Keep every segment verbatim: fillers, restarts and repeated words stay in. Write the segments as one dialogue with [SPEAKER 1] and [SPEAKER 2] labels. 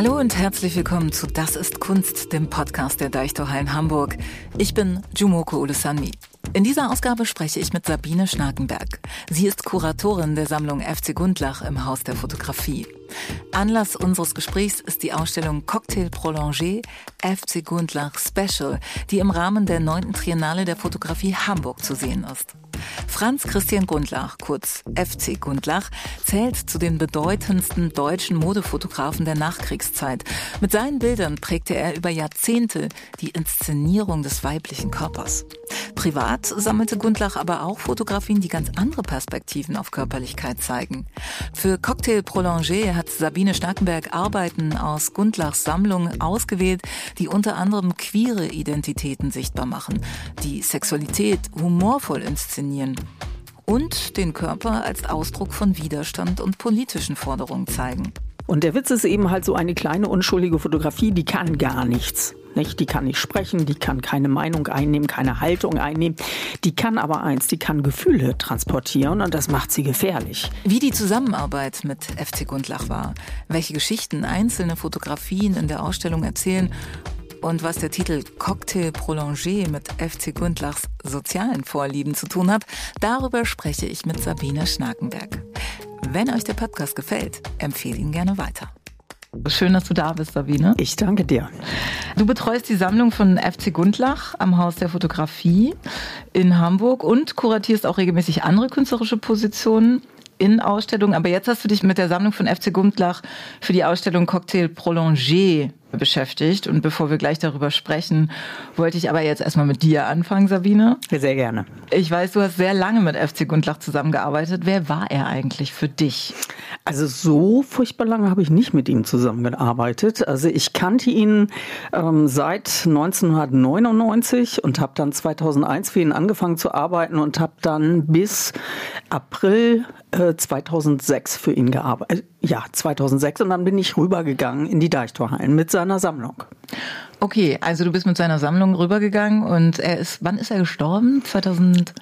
[SPEAKER 1] Hallo und herzlich willkommen zu Das ist Kunst, dem Podcast der Deichtorhallen Hamburg. Ich bin Jumoko Olusanmi. In dieser Ausgabe spreche ich mit Sabine Schnakenberg. Sie ist Kuratorin der Sammlung F C Gundlach im Haus der Fotografie. Anlass unseres Gesprächs ist die Ausstellung Cocktail Prolongé F C Gundlach Special, die im Rahmen der neunten Triennale der Fotografie Hamburg zu sehen ist. Franz Christian Gundlach, kurz F C Gundlach, zählt zu den bedeutendsten deutschen Modefotografen der Nachkriegszeit. Mit seinen Bildern prägte er über Jahrzehnte die Inszenierung des weiblichen Körpers. Privat sammelte Gundlach aber auch Fotografien, die ganz andere Perspektiven auf Körperlichkeit zeigen. Für Cocktail Prolongé hat Sabine Schnakenberg Arbeiten aus Gundlachs Sammlung ausgewählt, die unter anderem queere Identitäten sichtbar machen, die Sexualität humorvoll inszenieren und den Körper als Ausdruck von Widerstand und politischen Forderungen zeigen.
[SPEAKER 2] Und der Witz ist eben halt so eine kleine, unschuldige Fotografie, die kann gar nichts. Nicht? Die kann nicht sprechen, die kann keine Meinung einnehmen, keine Haltung einnehmen. Die kann aber eins, die kann Gefühle transportieren und das macht sie gefährlich.
[SPEAKER 1] Wie die Zusammenarbeit mit F C Gundlach war, welche Geschichten einzelne Fotografien in der Ausstellung erzählen und was der Titel Cocktail Prolongé mit F C Gundlachs sozialen Vorlieben zu tun hat, darüber spreche ich mit Sabine Schnakenberg. Wenn euch der Podcast gefällt, empfehle ihn gerne weiter. Schön, dass du da bist, Sabine.
[SPEAKER 2] Ich danke dir.
[SPEAKER 1] Du betreust die Sammlung von F C Gundlach am Haus der Fotografie in Hamburg und kuratierst auch regelmäßig andere künstlerische Positionen in Ausstellungen. Aber jetzt hast du dich mit der Sammlung von F C Gundlach für die Ausstellung Cocktail Prolongé beschäftigt. Und bevor wir gleich darüber sprechen, wollte ich aber jetzt erstmal mit dir anfangen, Sabine.
[SPEAKER 2] Sehr gerne.
[SPEAKER 1] Ich weiß, du hast sehr lange mit F C Gundlach zusammengearbeitet. Wer war er eigentlich für dich?
[SPEAKER 2] Also so furchtbar lange habe ich nicht mit ihm zusammengearbeitet. Also ich kannte ihn ähm, seit neunzehnhundertneunundneunzig und habe dann zweitausendeins für ihn angefangen zu arbeiten und habe dann bis April äh, zweitausendsechs für ihn gearbeitet. Ja, zweitausendsechs und dann bin ich rübergegangen in die Deichtorhallen mit seiner Sammlung.
[SPEAKER 1] Okay, also du bist mit seiner Sammlung rübergegangen und er ist, wann ist er gestorben? zweitausendeinundzwanzig?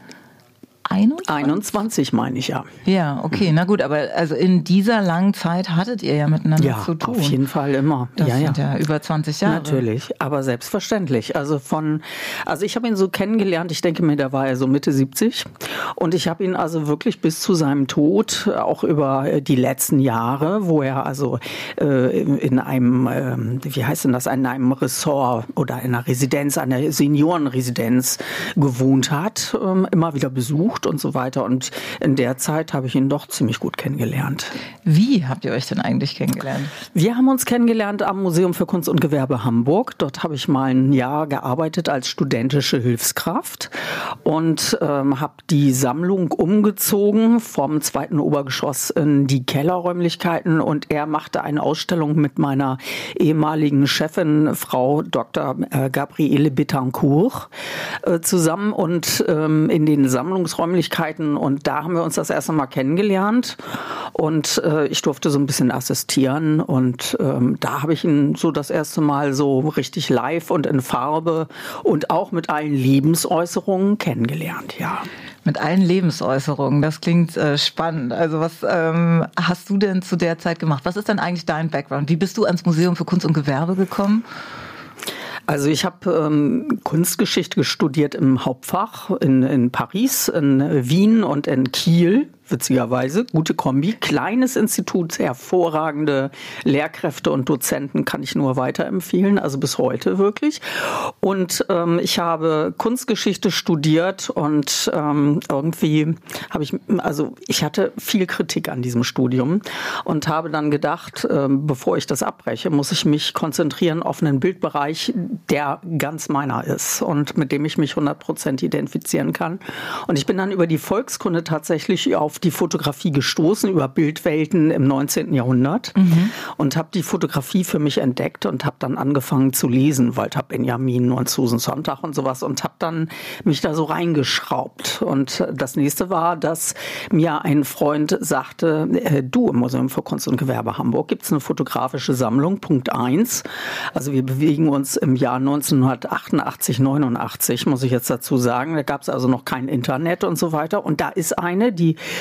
[SPEAKER 2] einundzwanzig meine ich, ja.
[SPEAKER 1] Ja, okay, na gut, aber also in dieser langen Zeit hattet ihr ja miteinander
[SPEAKER 2] ja,
[SPEAKER 1] zu tun.
[SPEAKER 2] Ja, auf jeden Fall immer.
[SPEAKER 1] Das
[SPEAKER 2] ja,
[SPEAKER 1] sind
[SPEAKER 2] ja.
[SPEAKER 1] ja über zwanzig Jahre.
[SPEAKER 2] Natürlich, aber selbstverständlich. Also von, also ich habe ihn so kennengelernt, ich denke mir, da war er so Mitte siebzig und ich habe ihn also wirklich bis zu seinem Tod, auch über die letzten Jahre, wo er also äh, in einem, äh, wie heißt denn das, in einem Ressort oder in einer Residenz, einer Seniorenresidenz gewohnt hat, äh, immer wieder besucht und so weiter. Und in der Zeit habe ich ihn doch ziemlich gut kennengelernt.
[SPEAKER 1] Wie habt ihr euch denn eigentlich kennengelernt?
[SPEAKER 2] Wir haben uns kennengelernt am Museum für Kunst und Gewerbe Hamburg. Dort habe ich mal ein Jahr gearbeitet als studentische Hilfskraft und ähm, habe die Sammlung umgezogen vom zweiten Obergeschoss in die Kellerräumlichkeiten und er machte eine Ausstellung mit meiner ehemaligen Chefin, Frau Doktor Gabriele Bittencourt, äh, zusammen und ähm, in den Sammlungsräumlichkeiten und da haben wir uns das erste Mal kennengelernt und äh, ich durfte so ein bisschen assistieren und ähm, da habe ich ihn so das erste Mal so richtig live und in Farbe und auch mit allen Lebensäußerungen kennengelernt, ja.
[SPEAKER 1] Mit allen Lebensäußerungen, das klingt äh, spannend. Also was ähm, hast du denn zu der Zeit gemacht? Was ist denn eigentlich dein Background? Wie bist du ans Museum für Kunst und Gewerbe gekommen?
[SPEAKER 2] Also ich habe ähm, Kunstgeschichte studiert im Hauptfach in, in Paris, in Wien und in Kiel. Witzigerweise, gute Kombi, kleines Institut, hervorragende Lehrkräfte und Dozenten kann ich nur weiterempfehlen, also bis heute wirklich. Und ähm, ich habe Kunstgeschichte studiert und ähm, irgendwie habe ich, also ich hatte viel Kritik an diesem Studium und habe dann gedacht, ähm, bevor ich das abbreche, muss ich mich konzentrieren auf einen Bildbereich, der ganz meiner ist und mit dem ich mich hundert Prozent identifizieren kann. Und ich bin dann über die Volkskunde tatsächlich auf die Fotografie gestoßen, über Bildwelten im neunzehnten Jahrhundert mhm. und habe die Fotografie für mich entdeckt und habe dann angefangen zu lesen, Walter Benjamin und Susan Sontag und sowas und habe dann mich da so reingeschraubt. Und das nächste war, dass mir ein Freund sagte, äh, du, im Museum für Kunst und Gewerbe Hamburg gibt es eine fotografische Sammlung, Punkt eins. Also wir bewegen uns im Jahr neunzehnhundertachtundachtzig, neunundachtzig, muss ich jetzt dazu sagen. Da gab es also noch kein Internet und so weiter. Und da ist eine, die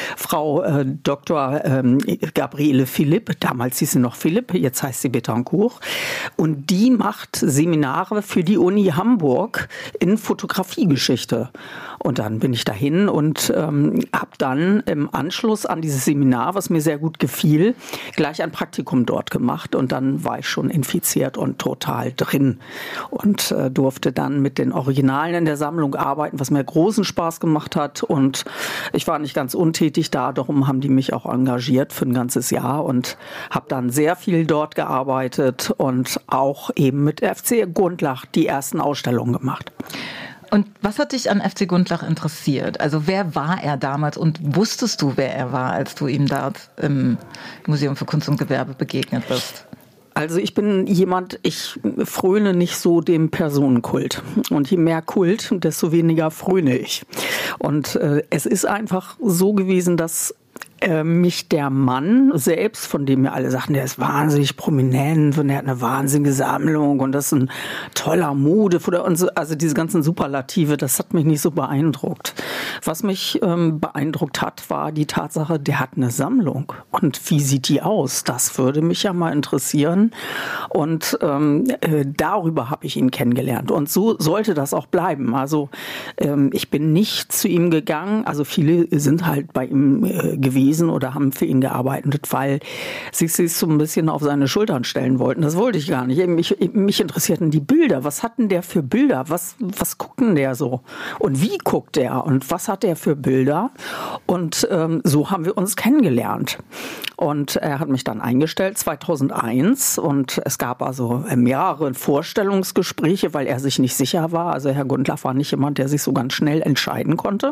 [SPEAKER 2] Frau äh, Doktor Ähm, Gabriele Philipp, damals hieß sie noch Philipp, jetzt heißt sie Betancourt. Und die macht Seminare für die Uni Hamburg in Fotografiegeschichte. Und dann bin ich dahin und ähm, habe dann im Anschluss an dieses Seminar, was mir sehr gut gefiel, gleich ein Praktikum dort gemacht. Und dann war ich schon infiziert und total drin. Und äh, durfte dann mit den Originalen in der Sammlung arbeiten, was mir großen Spaß gemacht hat. Und ich war nicht ganz untätig da, darum haben die mich auch engagiert für ein ganzes Jahr und habe dann sehr viel dort gearbeitet und auch eben mit F C Gundlach die ersten Ausstellungen gemacht.
[SPEAKER 1] Und was hat dich an F C Gundlach interessiert? Also wer war er damals und wusstest du, wer er war, als du ihm dort im Museum für Kunst und Gewerbe begegnet bist?
[SPEAKER 2] Also ich bin jemand, ich fröne nicht so dem Personenkult. Und je mehr Kult, desto weniger fröne ich. Und äh, es ist einfach so gewesen, dass äh, mich der Mann selbst, von dem mir alle sagten, der ist wahnsinnig prominent und der hat eine wahnsinnige Sammlung und das ist ein toller Mode, und so, also diese ganzen Superlative, das hat mich nicht so beeindruckt. Was mich ähm, beeindruckt hat, war die Tatsache, der hat eine Sammlung. Und wie sieht die aus? Das würde mich ja mal interessieren. Und ähm, äh, darüber habe ich ihn kennengelernt. Und so sollte das auch bleiben. Also ähm, ich bin nicht zu ihm gegangen. Also viele sind halt bei ihm äh, gewesen oder haben für ihn gearbeitet, weil sie sich so ein bisschen auf seine Schultern stellen wollten. Das wollte ich gar nicht. Mich, mich interessierten die Bilder. Was hat denn der für Bilder? Was, was guckt denn der so? Und wie guckt der? Und was hat er für Bilder? Und ähm, so haben wir uns kennengelernt. Und er hat mich dann eingestellt zweitausendeins und es gab also mehrere Vorstellungsgespräche, weil er sich nicht sicher war. Also Herr Gundlach war nicht jemand, der sich so ganz schnell entscheiden konnte.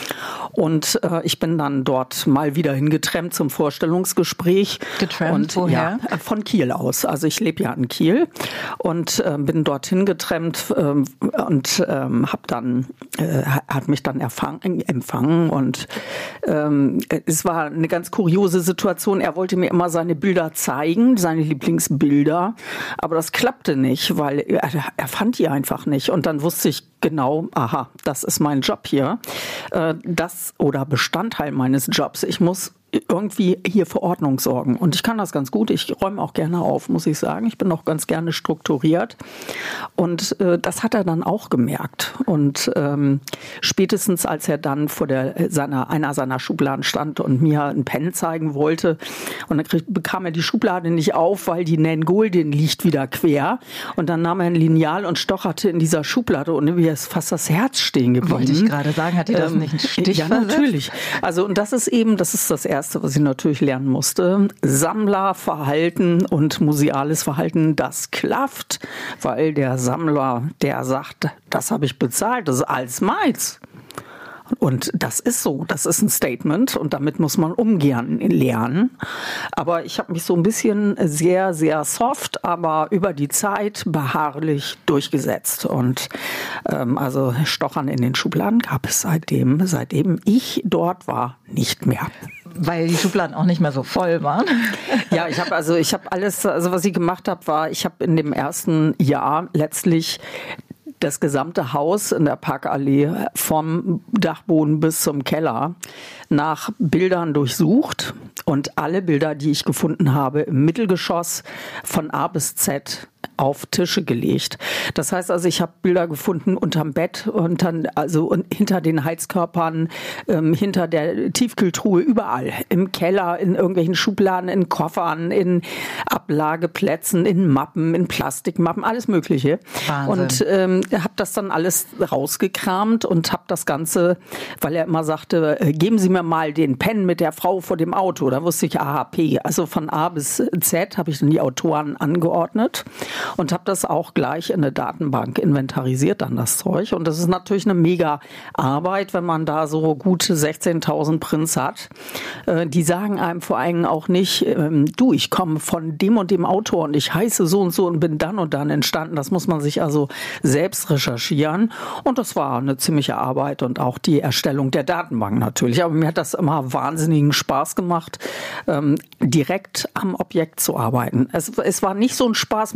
[SPEAKER 2] Und äh, ich bin dann dort mal wieder hingetrennt zum Vorstellungsgespräch.
[SPEAKER 1] Getrennt,
[SPEAKER 2] und,
[SPEAKER 1] woher?
[SPEAKER 2] Ja, von Kiel aus. Also ich lebe ja in Kiel und äh, bin dorthin getrennt äh, und äh, habe dann äh, hat mich dann erfang, empfangen und ähm, es war eine ganz kuriose Situation. Er wollte mir immer seine Bilder zeigen, seine Lieblingsbilder, aber das klappte nicht, weil er, er fand die einfach nicht. Und dann wusste ich genau, aha, das ist mein Job hier, äh, das oder Bestandteil meines Jobs. Ich muss irgendwie hier für Ordnung sorgen. Und ich kann das ganz gut. Ich räume auch gerne auf, muss ich sagen. Ich bin auch ganz gerne strukturiert. Und äh, das hat er dann auch gemerkt. Und ähm, spätestens, als er dann vor der, seiner, einer seiner Schubladen stand und mir ein Pen zeigen wollte, und dann krieg, bekam er die Schublade nicht auf, weil die Nan Goldin liegt wieder quer. Und dann nahm er ein Lineal und stocherte in dieser Schublade und mir ist fast das Herz stehen geblieben.
[SPEAKER 1] Wollte ich gerade sagen, hat dir das ähm, nicht einen Stich
[SPEAKER 2] Ja,
[SPEAKER 1] versetzt?
[SPEAKER 2] Natürlich. Also, und das ist eben, das ist das Erste, was ich natürlich lernen musste. Sammlerverhalten und museales Verhalten, das klafft, weil der Sammler, der sagt, das habe ich bezahlt, das ist alles meins. Und das ist so, das ist ein Statement und damit muss man umgehen lernen. Aber ich habe mich so ein bisschen sehr, sehr soft, aber über die Zeit beharrlich durchgesetzt. Und ähm, also Stochern in den Schubladen gab es seitdem, seitdem ich dort war, nicht mehr.
[SPEAKER 1] Weil die Schubladen auch nicht mehr so voll waren.
[SPEAKER 2] Ja, ich habe also ich habe alles, also was ich gemacht habe, war, ich habe in dem ersten Jahr letztlich das gesamte Haus in der Parkallee vom Dachboden bis zum Keller nach Bildern durchsucht und alle Bilder, die ich gefunden habe, im Mittelgeschoss von A bis Z auf Tische gelegt. Das heißt also, ich habe Bilder gefunden unterm Bett, unter, also hinter den Heizkörpern, ähm, hinter der Tiefkühltruhe, überall. Im Keller, in irgendwelchen Schubladen, in Koffern, in Ablageplätzen, in Mappen, in Plastikmappen, alles Mögliche.
[SPEAKER 1] Wahnsinn.
[SPEAKER 2] Und ähm, habe das dann alles rausgekramt und habe das Ganze, weil er immer sagte, äh, geben Sie mir mal den Pen mit der Frau vor dem Auto. Da wusste ich A H P. Also von A bis Z habe ich dann die Autoren angeordnet. Und habe das auch gleich in eine Datenbank inventarisiert, dann das Zeug. Und das ist natürlich eine mega Arbeit, wenn man da so gute sechzehntausend Prints hat. Äh, die sagen einem vor allem auch nicht, ähm, du, ich komme von dem und dem Autor und ich heiße so und so und bin dann und dann entstanden. Das muss man sich also selbst recherchieren. Und das war eine ziemliche Arbeit und auch die Erstellung der Datenbank natürlich. Aber mir hat das immer wahnsinnigen Spaß gemacht, ähm, direkt am Objekt zu arbeiten. Es, es war nicht so ein Spaß mit Herrn Gundlach,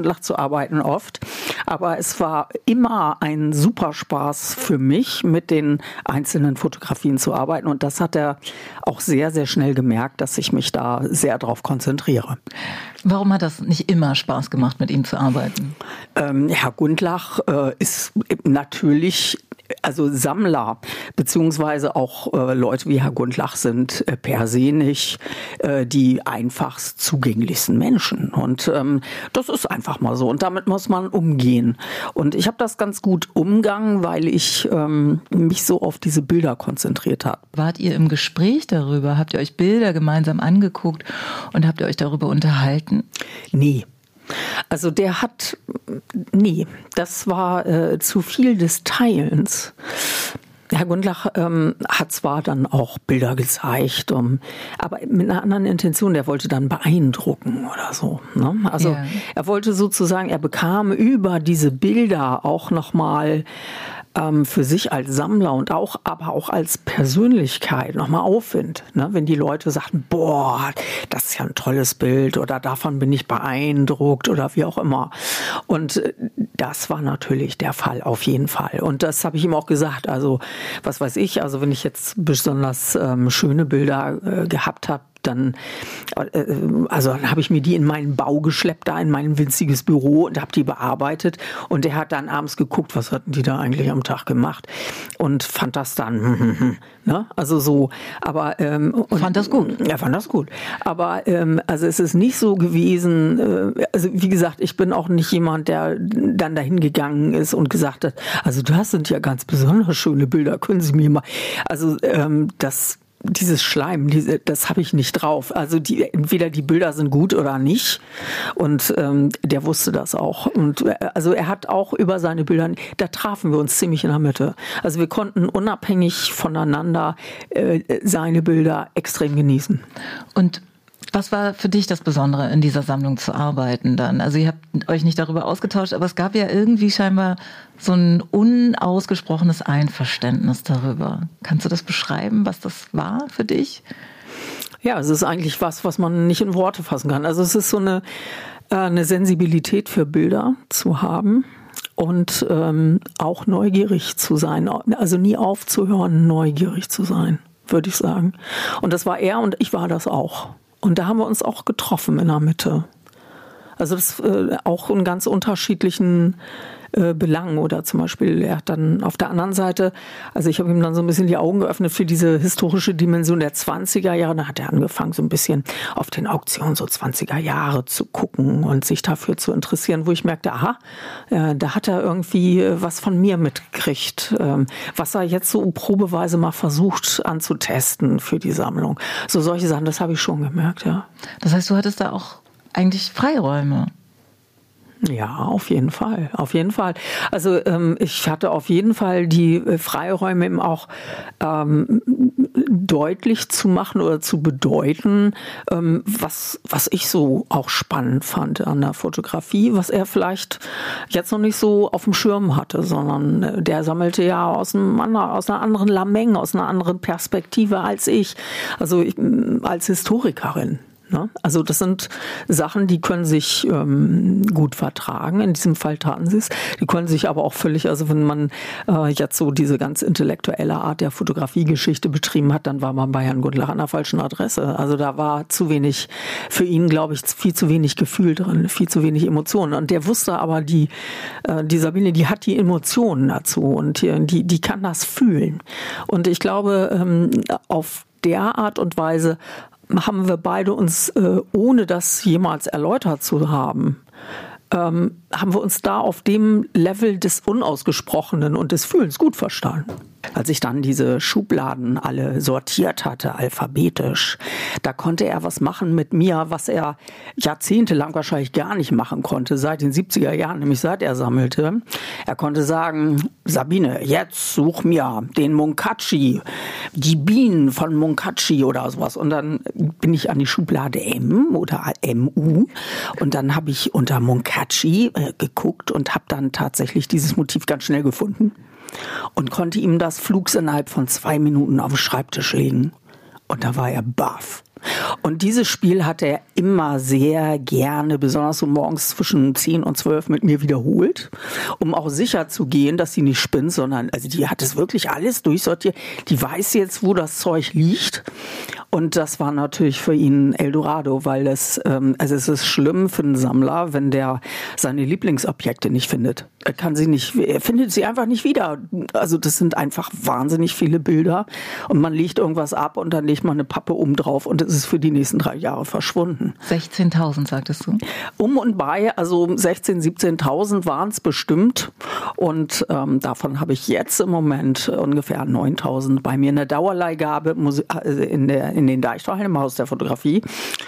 [SPEAKER 2] Gundlach zu arbeiten oft. Aber es war immer ein super Spaß für mich, mit den einzelnen Fotografien zu arbeiten. Und das hat er auch sehr, sehr schnell gemerkt, dass ich mich da sehr drauf konzentriere.
[SPEAKER 1] Warum hat das nicht immer Spaß gemacht, mit ihm zu arbeiten?
[SPEAKER 2] Ähm, Herr Gundlach äh, ist natürlich, also Sammler, beziehungsweise auch äh, Leute wie Herr Gundlach sind äh, per se nicht äh, die einfachst zugänglichsten Menschen. Und ähm, das ist einfach mal so. Und damit muss man umgehen. Und ich habe das ganz gut umgangen, weil ich ähm, mich so auf diese Bilder konzentriert habe.
[SPEAKER 1] Wart ihr im Gespräch darüber? Habt ihr euch Bilder gemeinsam angeguckt und habt ihr euch darüber unterhalten?
[SPEAKER 2] Nee. Also der hat, nee, das war äh, zu viel des Teilens. Herr Gundlach ähm, hat zwar dann auch Bilder gezeigt, um, aber mit einer anderen Intention. Der wollte dann beeindrucken oder so. Ne? Also yeah. Er wollte sozusagen, er bekam über diese Bilder auch nochmal ähm, für sich als Sammler und auch, aber auch als Persönlichkeit nochmal Aufwind. Ne? Wenn die Leute sagten, boah, das ist ja ein tolles Bild oder davon bin ich beeindruckt oder wie auch immer. Und das war natürlich der Fall, auf jeden Fall. Und das habe ich ihm auch gesagt. Also was weiß ich, also wenn ich jetzt besonders ähm, schöne Bilder äh, gehabt habe, dann, äh, also dann habe ich mir die in meinen Bau geschleppt, da in mein winziges Büro und habe die bearbeitet. Und der hat dann abends geguckt, was hatten die da eigentlich am Tag gemacht und fand das dann, ne? Also so, aber ähm, und,
[SPEAKER 1] fand das gut.
[SPEAKER 2] Ja, fand das gut. Aber ähm, also es ist nicht so gewesen. Äh, also wie gesagt, ich bin auch nicht jemand, der dann dahin gegangen ist und gesagt hat, also das sind ja ganz besonders schöne Bilder, können Sie mir mal. Also ähm, das Dieses Schleim, diese, das habe ich nicht drauf. Also die, entweder die Bilder sind gut oder nicht. Und ähm, der wusste das auch. Und äh, also er hat auch über seine Bilder, da trafen wir uns ziemlich in der Mitte. Also wir konnten unabhängig voneinander äh, seine Bilder extrem genießen.
[SPEAKER 1] Und was war für dich das Besondere, in dieser Sammlung zu arbeiten dann? Also ihr habt euch nicht darüber ausgetauscht, aber es gab ja irgendwie scheinbar so ein unausgesprochenes Einverständnis darüber. Kannst du das beschreiben, was das war für dich?
[SPEAKER 2] Ja, es ist eigentlich was, was man nicht in Worte fassen kann. Also es ist so eine, äh, eine Sensibilität für Bilder zu haben und ähm, auch neugierig zu sein. Also nie aufzuhören, neugierig zu sein, würde ich sagen. Und das war er und ich war das auch. Und da haben wir uns auch getroffen in der Mitte. Also das äh, auch in ganz unterschiedlichen äh, Belangen. Oder zum Beispiel, er hat dann auf der anderen Seite, also ich habe ihm dann so ein bisschen die Augen geöffnet für diese historische Dimension der zwanziger Jahre. Da hat er angefangen, so ein bisschen auf den Auktionen so zwanziger Jahre zu gucken und sich dafür zu interessieren, wo ich merkte, aha, äh, da hat er irgendwie was von mir mitgekriegt, ähm, was er jetzt so probeweise mal versucht anzutesten für die Sammlung. So solche Sachen, das habe ich schon gemerkt, ja.
[SPEAKER 1] Das heißt, du hattest da auch eigentlich Freiräume?
[SPEAKER 2] Ja, auf jeden Fall, auf jeden Fall. Also ähm, ich hatte auf jeden Fall die Freiräume eben auch ähm, deutlich zu machen oder zu bedeuten, ähm, was was ich so auch spannend fand an der Fotografie, was er vielleicht jetzt noch nicht so auf dem Schirm hatte, sondern der sammelte ja aus einem anderen, aus einer anderen Lameng, aus einer anderen Perspektive als ich, also ich, als Historikerin. Also das sind Sachen, die können sich ähm, gut vertragen. In diesem Fall taten sie es. Die können sich aber auch völlig, also wenn man äh, jetzt so diese ganz intellektuelle Art der Fotografiegeschichte betrieben hat, dann war man bei Herrn Gundlach an der falschen Adresse. Also da war zu wenig, für ihn glaube ich, viel zu wenig Gefühl drin, viel zu wenig Emotionen. Und der wusste aber, die, äh, die Sabine, die hat die Emotionen dazu und die, die kann das fühlen. Und ich glaube, ähm, auf der Art und Weise haben wir beide uns, äh, ohne das jemals erläutert zu haben, ähm, haben wir uns da auf dem Level des Unausgesprochenen und des Fühlens gut verstanden. Als ich dann diese Schubladen alle sortiert hatte, alphabetisch, da konnte er was machen mit mir, was er jahrzehntelang wahrscheinlich gar nicht machen konnte, seit den siebziger Jahren, nämlich seit er sammelte. Er konnte sagen, Sabine, jetzt such mir den Munkachi, die Bienen von Munkachi oder sowas. Und dann bin ich an die Schublade M oder M U und dann habe ich unter Munkachi äh, geguckt und habe dann tatsächlich dieses Motiv ganz schnell gefunden. Und konnte ihm das flugs innerhalb von zwei Minuten auf den Schreibtisch legen. Und da war er baff. Und dieses Spiel hat er immer sehr gerne, besonders so morgens zwischen zehn und zwölf mit mir wiederholt, um auch sicher zu gehen, dass sie nicht spinnt, sondern also die hat es wirklich alles durchsortiert. Die weiß jetzt, wo das Zeug liegt. Und das war natürlich für ihn Eldorado, weil das, ähm, also es ist schlimm für einen Sammler, wenn der seine Lieblingsobjekte nicht findet. Er kann sie nicht, er findet sie einfach nicht wieder. Also das sind einfach wahnsinnig viele Bilder und man legt irgendwas ab und dann legt man eine Pappe oben drauf und es ist für die nächsten drei Jahre verschwunden.
[SPEAKER 1] sechzehntausend, sagtest du?
[SPEAKER 2] Um und bei, also sechzehntausend, siebzehntausend waren es bestimmt und ähm, davon habe ich jetzt im Moment ungefähr neuntausend bei mir in der Dauerleihgabe in, der, in den Deichtorhallen im Haus der Fotografie.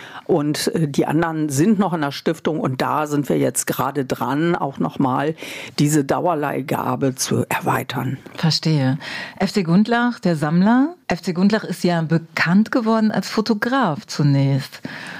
[SPEAKER 2] Und die anderen sind noch in der Stiftung und da sind wir jetzt gerade dran, auch nochmal diese Dauerleihgabe zu erweitern.
[SPEAKER 1] Verstehe. F C Gundlach, der Sammler. F C Gundlach ist ja bekannt geworden als Fotograf zunächst.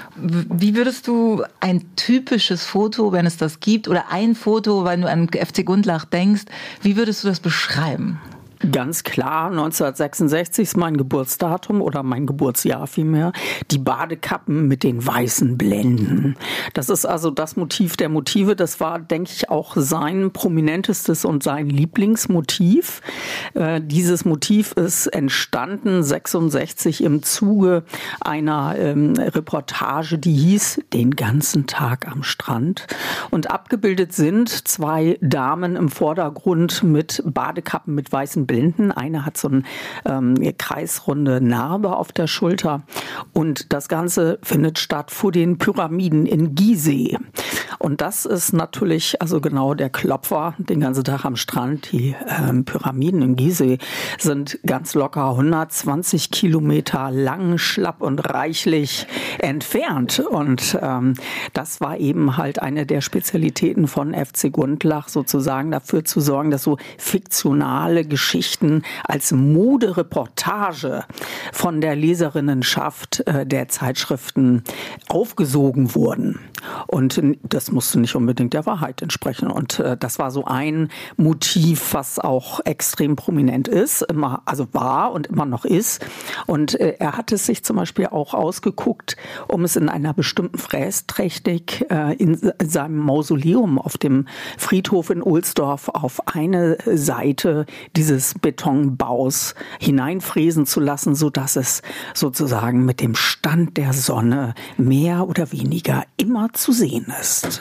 [SPEAKER 1] Wie würdest du ein typisches Foto, wenn es das gibt, oder ein Foto, wenn du an F C Gundlach denkst, wie würdest du das beschreiben?
[SPEAKER 2] Ganz klar, neunzehnhundertsechsundsechzig ist mein Geburtsdatum oder mein Geburtsjahr vielmehr. Die Badekappen mit den weißen Blenden. Das ist also das Motiv der Motive. Das war, denke ich, auch sein prominentestes und sein Lieblingsmotiv. Äh, dieses Motiv ist entstanden sechsundsechzig im Zuge einer ähm, Reportage, die hieß Den ganzen Tag am Strand. Und abgebildet sind zwei Damen im Vordergrund mit Badekappen mit weißen Blenden. Eine hat so eine ähm, kreisrunde Narbe auf der Schulter und das Ganze findet statt vor den Pyramiden in Gizeh. Und das ist natürlich also genau der Klopfer, den ganzen Tag am Strand. Die ähm, Pyramiden in Gizeh sind ganz locker hundertzwanzig Kilometer lang, schlapp und reichlich entfernt. Und ähm, das war eben halt eine der Spezialitäten von F C Gundlach, sozusagen dafür zu sorgen, dass so fiktionale Geschichten als Modereportage von der Leserinnenschaft äh, der Zeitschriften aufgesogen wurden. Und das musste nicht unbedingt der Wahrheit entsprechen. Und äh, das war so ein Motiv, was auch extrem prominent ist, immer, also war und immer noch ist. Und äh, er hat es sich zum Beispiel auch ausgeguckt, um es in einer bestimmten Frästechnik äh, in, in seinem Mausoleum auf dem Friedhof in Ohlsdorf auf eine Seite dieses Betonbaus hineinfräsen zu lassen, sodass es sozusagen mit dem Stand der Sonne mehr oder weniger immer zu sehen ist.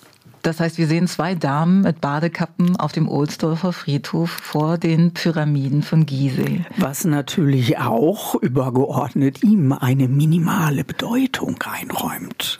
[SPEAKER 1] Das heißt, wir sehen zwei Damen mit Badekappen auf dem Ohlsdorfer Friedhof vor den Pyramiden von Gizeh.
[SPEAKER 2] Was natürlich auch übergeordnet ihm eine minimale Bedeutung einräumt.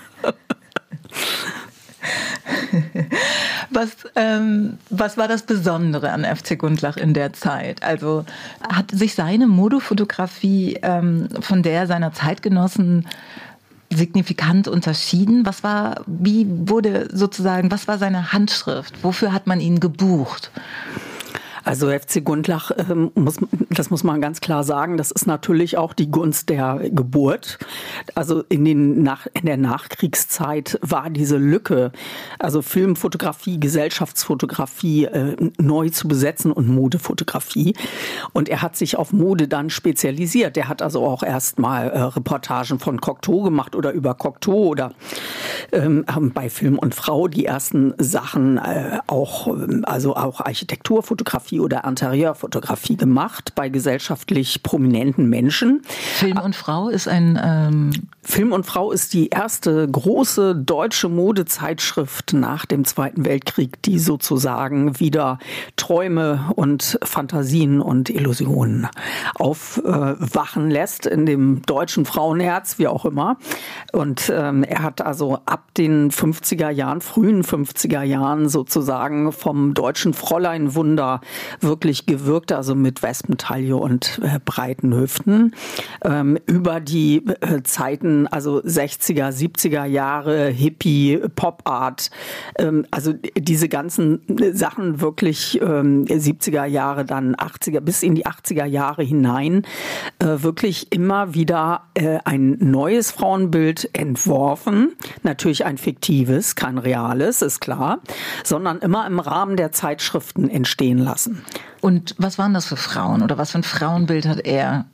[SPEAKER 1] Was, ähm, was war das Besondere an F C Gundlach in der Zeit? Also hat sich seine Modefotografie ähm, von der seiner Zeitgenossen signifikant unterschieden? Was war, wie wurde sozusagen, was war seine Handschrift? Wofür hat man ihn gebucht?
[SPEAKER 2] Also F C Gundlach, ähm, muss, das muss man ganz klar sagen, das ist natürlich auch die Gunst der Geburt. Also in, den nach, in der Nachkriegszeit war diese Lücke, also Filmfotografie, Gesellschaftsfotografie äh, neu zu besetzen und Modefotografie. Und er hat sich auf Mode dann spezialisiert. Er hat also auch erstmal äh, Reportagen von Cocteau gemacht oder über Cocteau oder ähm, bei Film und Frau die ersten Sachen äh, auch, also auch Architekturfotografie oder Interieurfotografie gemacht bei gesellschaftlich prominenten Menschen.
[SPEAKER 1] Film und Frau ist ein... Ähm
[SPEAKER 2] Film und Frau ist die erste große deutsche Modezeitschrift nach dem Zweiten Weltkrieg, die sozusagen wieder Träume und Fantasien und Illusionen aufwachen lässt in dem deutschen Frauenherz, wie auch immer. Und ähm, er hat also ab den fünfziger Jahren, frühen fünfziger Jahren sozusagen vom deutschen Fräuleinwunder wirklich gewirkt, also mit Wespentaille und äh, breiten Hüften, ähm, über die äh, Zeiten, also sechziger, siebziger Jahre, Hippie, Pop-Art, ähm, also diese ganzen Sachen wirklich ähm, siebziger Jahre, dann achtziger, bis in die achtziger Jahre hinein, äh, wirklich immer wieder äh, ein neues Frauenbild entworfen, natürlich ein fiktives, kein reales, ist klar, sondern immer im Rahmen der Zeitschriften entstehen lassen.
[SPEAKER 1] Und was waren das für Frauen oder was für ein Frauenbild hat er?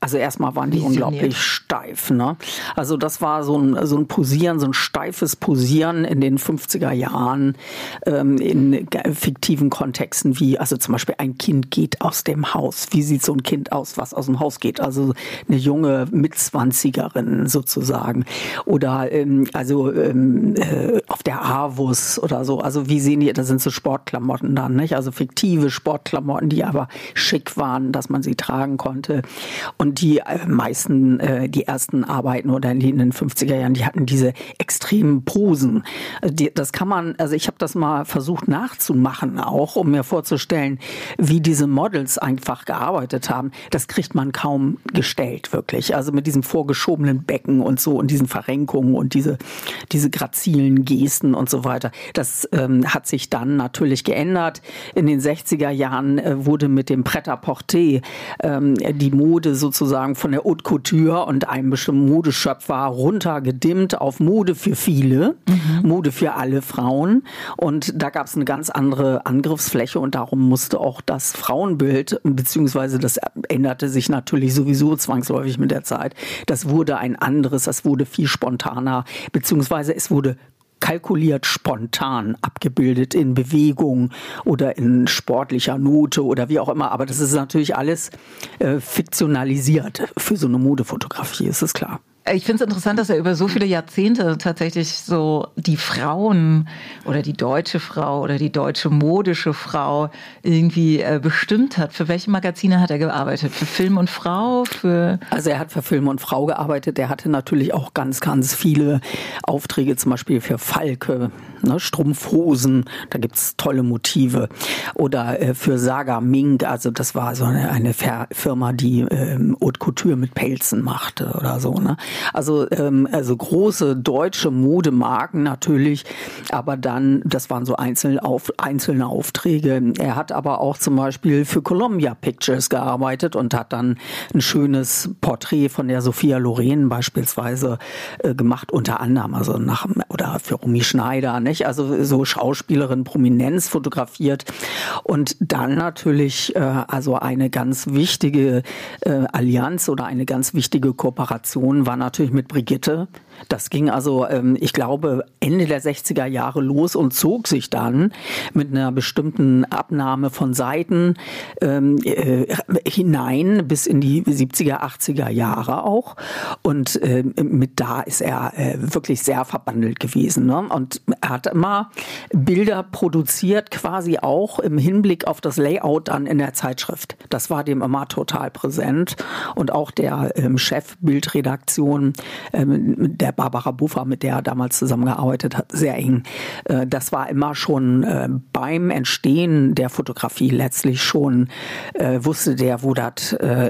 [SPEAKER 2] Also erstmal waren die
[SPEAKER 1] Visioniert.
[SPEAKER 2] unglaublich steif. Ne? Also das war so ein, so ein Posieren, so ein steifes Posieren in den fünfziger Jahren ähm, in fiktiven Kontexten wie, also zum Beispiel ein Kind geht aus dem Haus. Wie sieht so ein Kind aus, was aus dem Haus geht? Also eine junge Mitzwanzigerin sozusagen. Oder ähm, also ähm, äh, auf der Avus oder so. Also wie sehen die, das sind so Sportklamotten dann, nicht? Also fiktive Sportklamotten, die aber schick waren, dass man sie tragen konnte. Und die äh, meisten, äh, die ersten Arbeiten oder in den fünfziger Jahren, die hatten diese extremen Posen. Die, das kann man, also ich habe das mal versucht nachzumachen auch, um mir vorzustellen, wie diese Models einfach gearbeitet haben. Das kriegt man kaum gestellt, wirklich. Also mit diesem vorgeschobenen Becken und so und diesen Verrenkungen und diese, diese grazilen Gesten und so weiter. Das ähm, hat sich dann natürlich geändert. In den sechziger Jahren äh, wurde mit dem Pret-à-Porter ähm, die Mode sozusagen von der Haute Couture und einem bestimmten Modeschöpfer runtergedimmt auf Mode für viele, mhm. Mode für alle Frauen. Und da gab es eine ganz andere Angriffsfläche und darum musste auch das Frauenbild, beziehungsweise das änderte sich natürlich sowieso zwangsläufig mit der Zeit. Das wurde ein anderes, das wurde viel spontaner, beziehungsweise es wurde kalkuliert spontan abgebildet in Bewegung oder in sportlicher Note oder wie auch immer. Aber das ist natürlich alles äh, fiktionalisiert für so eine Modefotografie, ist es klar.
[SPEAKER 1] Ich finde es interessant, dass er über so viele Jahrzehnte tatsächlich so die Frauen oder die deutsche Frau oder die deutsche modische Frau irgendwie äh, bestimmt hat. Für welche Magazine hat er gearbeitet? Für Film und Frau? Für
[SPEAKER 2] Also er hat für Film und Frau gearbeitet. Er hatte natürlich auch ganz, ganz viele Aufträge, zum Beispiel für Falke, ne, Strumpfhosen, da gibt's tolle Motive. Oder äh, für Saga Mink, also das war so eine, eine Firma, die ähm, Haute Couture mit Pelzen machte oder so, ne? Also, ähm, also große deutsche Modemarken natürlich, aber dann, das waren so einzelne, auf, einzelne Aufträge. Er hat aber auch zum Beispiel für Columbia Pictures gearbeitet und hat dann ein schönes Porträt von der Sophia Loren beispielsweise äh, gemacht, unter anderem, also nach, oder für Romy Schneider, nicht? Also so Schauspielerin Prominenz fotografiert und dann natürlich äh, also eine ganz wichtige äh, Allianz oder eine ganz wichtige Kooperation war natürlich mit Brigitte. Das ging also, ähm, ich glaube, Ende der sechziger Jahre los und zog sich dann mit einer bestimmten Abnahme von Seiten ähm, äh, hinein bis in die siebziger, achtziger Jahre auch. Und äh, mit da ist er äh, wirklich sehr verbandelt gewesen. Ne? Und er hat immer Bilder produziert, quasi auch im Hinblick auf das Layout dann in der Zeitschrift. Das war dem immer total präsent. Und auch der ähm, Chef Bildredaktion, ähm, der Barbara Buffer, mit der er damals zusammengearbeitet hat, sehr eng. Das war immer schon beim Entstehen der Fotografie letztlich schon, wusste der, wo das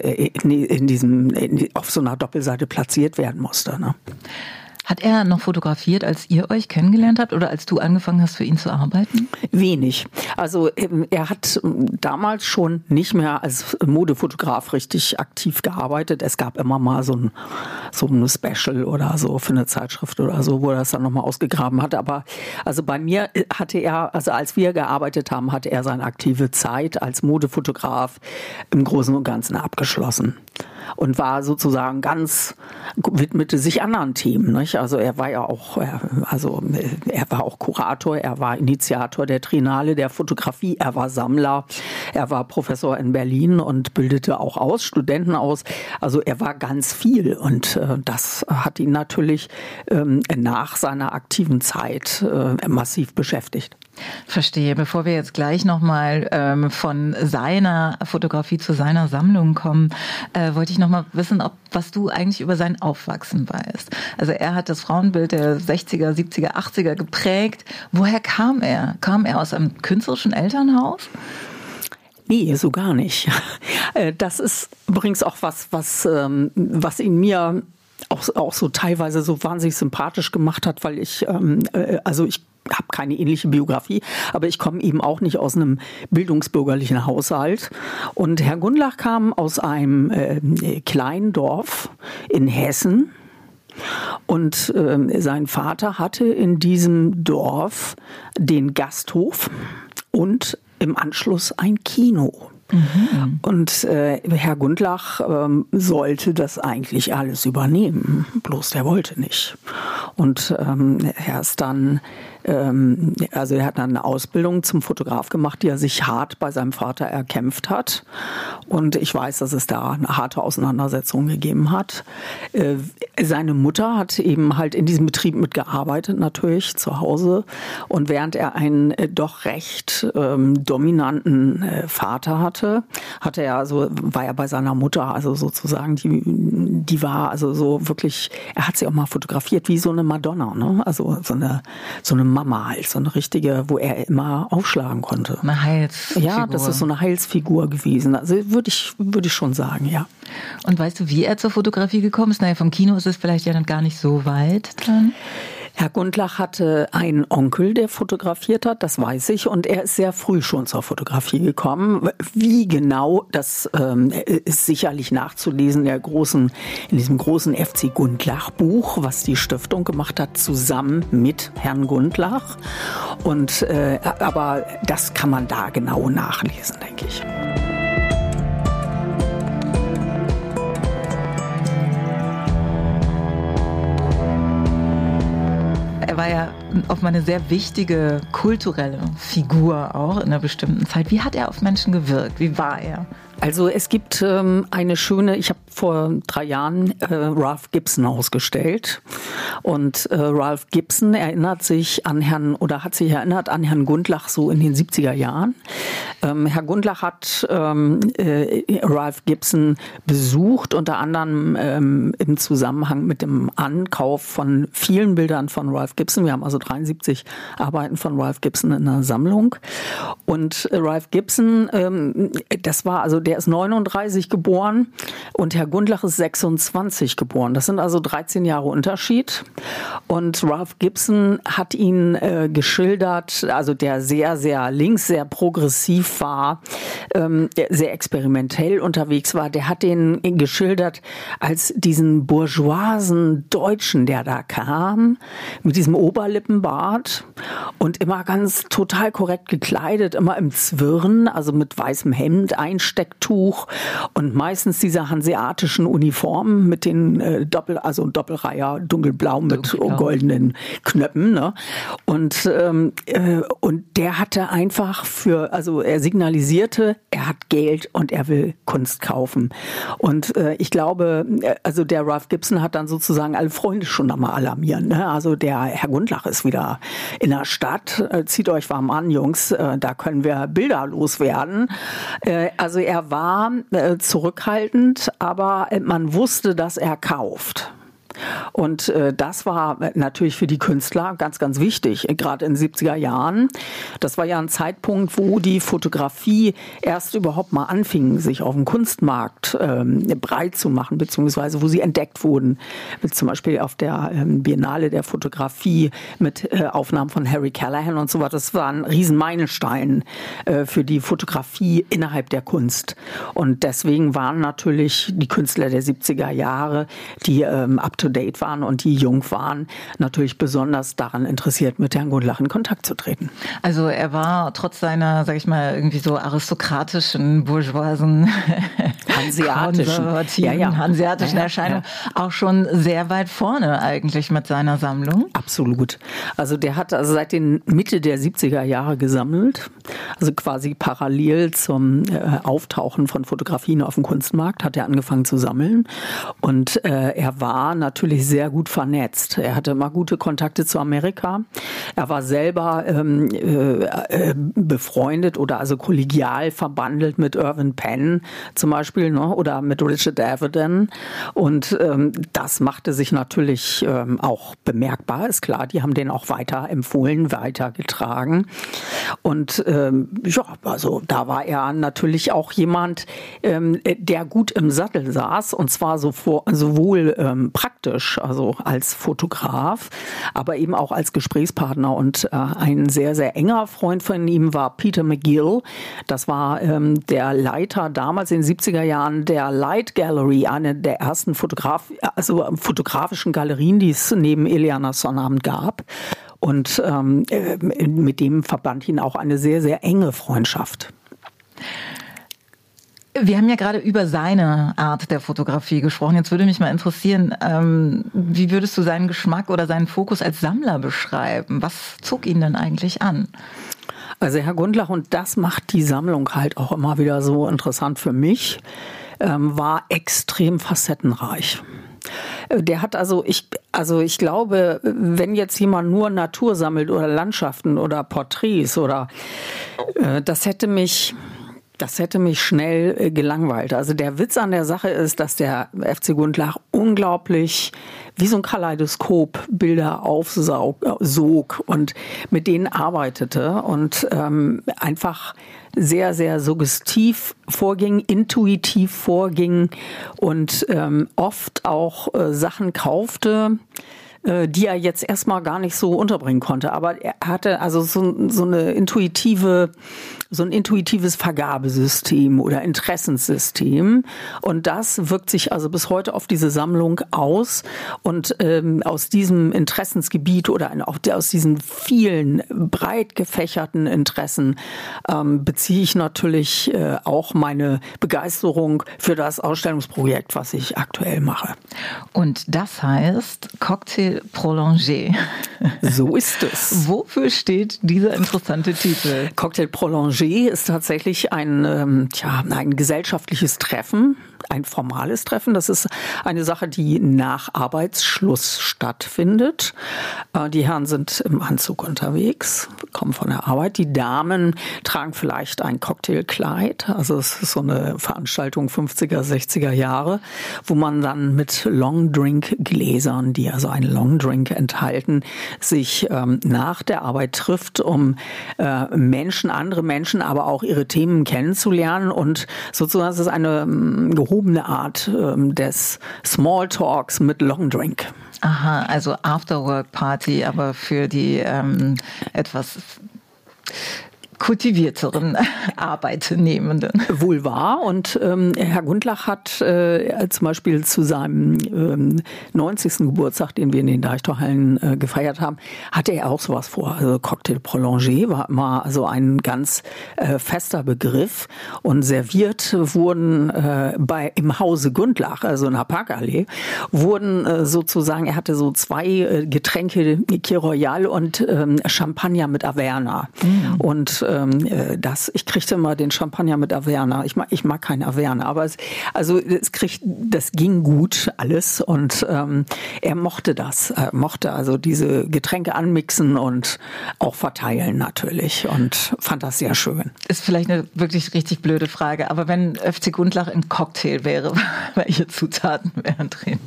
[SPEAKER 2] in diesem, auf so einer Doppelseite platziert werden musste. Ne?
[SPEAKER 1] Hat er noch fotografiert, als ihr euch kennengelernt habt oder als du angefangen hast, für ihn zu arbeiten?
[SPEAKER 2] Wenig. Also er hat damals schon nicht mehr als Modefotograf richtig aktiv gearbeitet. Es gab immer mal so ein, so ein Special oder so für eine Zeitschrift oder so, wo er das dann nochmal ausgegraben hat. Aber also bei mir hatte er, also als wir gearbeitet haben, hatte er seine aktive Zeit als Modefotograf im Großen und Ganzen abgeschlossen. Und war sozusagen ganz, widmete sich anderen Themen, nicht? Also er war ja auch, also er war auch Kurator, er war Initiator der Triennale der Fotografie, er war Sammler, er war Professor in Berlin und bildete auch aus, Studenten aus. Also er war ganz viel und äh, das hat ihn natürlich ähm, nach seiner aktiven Zeit äh, massiv beschäftigt.
[SPEAKER 1] Verstehe. Bevor wir jetzt gleich nochmal ähm, von seiner Fotografie zu seiner Sammlung kommen, äh, wollte ich nochmal wissen, ob was du eigentlich über sein Aufwachsen weißt. Also er hat das Frauenbild der sechziger, siebziger, achtziger geprägt. Woher kam er? Kam er aus einem künstlerischen Elternhaus?
[SPEAKER 2] Nee, so gar nicht. Das ist übrigens auch was, was, was in mir auch, auch so teilweise so wahnsinnig sympathisch gemacht hat, weil ich, also ich habe keine ähnliche Biografie, aber ich komme eben auch nicht aus einem bildungsbürgerlichen Haushalt. Und Herr Gundlach kam aus einem äh, kleinen Dorf in Hessen. Und äh, sein Vater hatte in diesem Dorf den Gasthof und im Anschluss ein Kino. Mhm. Und äh, Herr Gundlach ähm, sollte das eigentlich alles übernehmen, bloß der wollte nicht. Und ähm, er ist dann, ähm, also er hat dann eine Ausbildung zum Fotograf gemacht, die er sich hart bei seinem Vater erkämpft hat. Und ich weiß, dass es da eine harte Auseinandersetzung gegeben hat. Äh, seine Mutter hat eben halt in diesem Betrieb mitgearbeitet, natürlich zu Hause. Und während er einen äh, doch recht ähm, dominanten äh, Vater hatte, hatte er also, war er bei seiner Mutter, also sozusagen, die, die war also so wirklich, er hat sie auch mal fotografiert wie so eine Madonna, ne? Also so eine, so eine Mama halt, so eine richtige, wo er immer aufschlagen konnte.
[SPEAKER 1] Eine Heilsfigur.
[SPEAKER 2] Ja, das ist so eine Heilsfigur gewesen. Also würde ich, würde ich schon sagen, ja.
[SPEAKER 1] Und weißt du, wie er zur Fotografie gekommen ist? Naja, vom Kino ist es vielleicht ja dann gar nicht so weit dann.
[SPEAKER 2] Herr Gundlach hatte einen Onkel, der fotografiert hat, das weiß ich, und er ist sehr früh schon zur Fotografie gekommen. Wie genau, das ähm, ist sicherlich nachzulesen der großen, in diesem großen F C Gundlach-Buch, was die Stiftung gemacht hat, zusammen mit Herrn Gundlach. Und äh, aber das kann man da genau nachlesen, denke ich.
[SPEAKER 1] Er war ja auf eine sehr wichtige kulturelle Figur auch in einer bestimmten Zeit. Wie hat er auf Menschen gewirkt? Wie war er?
[SPEAKER 2] Also es gibt ähm, eine schöne, ich habe vor drei Jahren äh, Ralph Gibson ausgestellt und äh, Ralph Gibson erinnert sich an Herrn oder hat sich erinnert an Herrn Gundlach so in den siebziger Jahren. Ähm, Herr Gundlach hat ähm, äh, Ralph Gibson besucht, unter anderem ähm, im Zusammenhang mit dem Ankauf von vielen Bildern von Ralph Gibson. Wir haben also dreiundsiebzig Arbeiten von Ralph Gibson in der Sammlung. Und äh, Ralph Gibson, ähm, das war also der ist neununddreißig geboren und Herr Gundlach ist sechsundzwanzig geboren. Das sind also dreizehn Jahre Unterschied. Und Ralph Gibson hat ihn äh, geschildert, also der sehr, sehr links, sehr progressiv war, ähm, der sehr experimentell unterwegs war. Der hat den geschildert als diesen bourgeoisen Deutschen, der da kam, mit diesem Oberlippenbart und immer ganz total korrekt gekleidet, immer im Zwirn, also mit weißem Hemd, Einstecktuch und meistens diese hanseatischen Uniformen mit den äh, Doppel, also Doppelreiher, dunkelblau mit Dunkelblau. goldenen Knöpfen, ne? Und ähm, äh, und der hatte einfach für, also er signalisierte, er hat Geld und er will Kunst kaufen. Und äh, ich glaube, also der Ralph Gibson hat dann sozusagen alle Freunde schon einmal alarmieren, ne? Also der Herr Gundlach ist wieder in der Stadt, äh, zieht euch warm an, Jungs, äh, da können wir Bilder loswerden. Äh, also er war äh, zurückhaltend, aber man wusste, dass er kauft. Und äh, das war natürlich für die Künstler ganz, ganz wichtig, gerade in den siebziger Jahren. Das war ja ein Zeitpunkt, wo die Fotografie erst überhaupt mal anfing, sich auf dem Kunstmarkt ähm, breit zu machen, beziehungsweise wo sie entdeckt wurden. Mit zum Beispiel auf der ähm, Biennale der Fotografie mit äh, Aufnahmen von Harry Callahan und so weiter. Das war ein Riesenmeilenstein äh, für die Fotografie innerhalb der Kunst. Und deswegen waren natürlich die Künstler der siebziger Jahre, die ähm, up to date waren und die jung waren, natürlich besonders daran interessiert, mit Herrn Gundlach in Kontakt zu treten.
[SPEAKER 1] Also er war trotz seiner, sag ich mal, irgendwie so aristokratischen, bourgeoisen,
[SPEAKER 2] hanseatischen,
[SPEAKER 1] konservativen, ja, ja. hanseatischen ja, ja, Erscheinung ja. auch schon sehr weit vorne eigentlich mit seiner Sammlung.
[SPEAKER 2] Absolut. Also der hat also seit den Mitte der siebziger Jahre gesammelt, also quasi parallel zum äh, Auftauchen von Fotografien auf dem Kunstmarkt hat er angefangen zu sammeln und äh, er war natürlich natürlich sehr gut vernetzt. Er hatte immer gute Kontakte zu Amerika. Er war selber ähm, äh, befreundet oder also kollegial verbandelt mit Irving Penn zum Beispiel, ne, oder mit Richard Avedon. Und ähm, das machte sich natürlich ähm, auch bemerkbar, ist klar. Die haben den auch weiter empfohlen, weitergetragen. Und ähm, ja, also da war er natürlich auch jemand, ähm, der gut im Sattel saß und zwar so vor, sowohl ähm, praktisch, also als Fotograf, aber eben auch als Gesprächspartner. Und äh, ein sehr, sehr enger Freund von ihm war Peter McGill. Das war ähm, der Leiter damals in den siebziger Jahren der Light Gallery, eine der ersten Fotograf- also fotografischen Galerien, die es neben Eliana Sonnabend gab. Und ähm, mit dem verband ihn auch eine sehr, sehr enge Freundschaft.
[SPEAKER 1] Wir haben ja gerade über seine Art der Fotografie gesprochen. Jetzt würde mich mal interessieren, ähm, wie würdest du seinen Geschmack oder seinen Fokus als Sammler beschreiben? Was zog ihn denn eigentlich an?
[SPEAKER 2] Also Herr Gundlach, und das macht die Sammlung halt auch immer wieder so interessant für mich, ähm, war extrem facettenreich. Der hat also, ich, also ich glaube, wenn jetzt jemand nur Natur sammelt oder Landschaften oder Porträts oder, äh, das hätte mich... Das hätte mich schnell gelangweilt. Also der Witz an der Sache ist, dass der F C Gundlach unglaublich wie so ein Kaleidoskop Bilder aufsog und mit denen arbeitete und ähm, einfach sehr, sehr suggestiv vorging, intuitiv vorging und ähm, oft auch äh, Sachen kaufte, die er jetzt erstmal gar nicht so unterbringen konnte. Aber er hatte also so, so eine intuitive, so ein intuitives Vergabesystem oder Interessenssystem. Und das wirkt sich also bis heute auf diese Sammlung aus. Und ähm, aus diesem Interessensgebiet oder auch aus diesen vielen breit gefächerten Interessen ähm, beziehe ich natürlich äh, auch meine Begeisterung für das Ausstellungsprojekt, was ich aktuell mache.
[SPEAKER 1] Und das heißt Cocktail Prolongé.
[SPEAKER 2] So ist es.
[SPEAKER 1] Wofür steht dieser interessante Titel?
[SPEAKER 2] Cocktail Prolongé ist tatsächlich ein, ähm, tja, ein gesellschaftliches Treffen, ein formales Treffen. Das ist eine Sache, die nach Arbeitsschluss stattfindet. Äh, die Herren sind im Anzug unterwegs, kommen von der Arbeit. Die Damen tragen vielleicht ein Cocktailkleid. Also es ist so eine Veranstaltung fünfziger, sechziger Jahre, wo man dann mit Longdrink-Gläsern, die also einen Longdrink enthalten, sich ähm, nach der Arbeit trifft, um äh, Menschen, andere Menschen, aber auch ihre Themen kennenzulernen. Und sozusagen ist es eine ähm, gehobene Art ähm, des Smalltalks mit Longdrink.
[SPEAKER 1] Aha, also Afterwork-Party, aber für die ähm, etwas kultivierteren Arbeitnehmenden.
[SPEAKER 2] Wohl wahr. Und ähm, Herr Gundlach hat äh, zum Beispiel zu seinem ähm, neunzigsten Geburtstag, den wir in den Deichtorhallen äh, gefeiert haben, hatte er auch sowas vor. Also Cocktail Prolongé war immer so ein ganz äh, fester Begriff. Und serviert wurden äh, bei im Hause Gundlach, also in der Parkallee, wurden äh, sozusagen, er hatte so zwei äh, Getränke, Kir Royal und ähm, Champagner mit Averna. Mhm. Und Das, ich kriegte immer den Champagner mit Averna. Ich mag, ich mag keinen Averna, aber es, also es kriegt, das ging gut alles und ähm, er mochte das, er mochte also diese Getränke anmixen und auch verteilen natürlich und fand das sehr schön.
[SPEAKER 1] Ist vielleicht eine wirklich richtig blöde Frage, aber wenn F C Gundlach ein Cocktail wäre, welche Zutaten wären drin?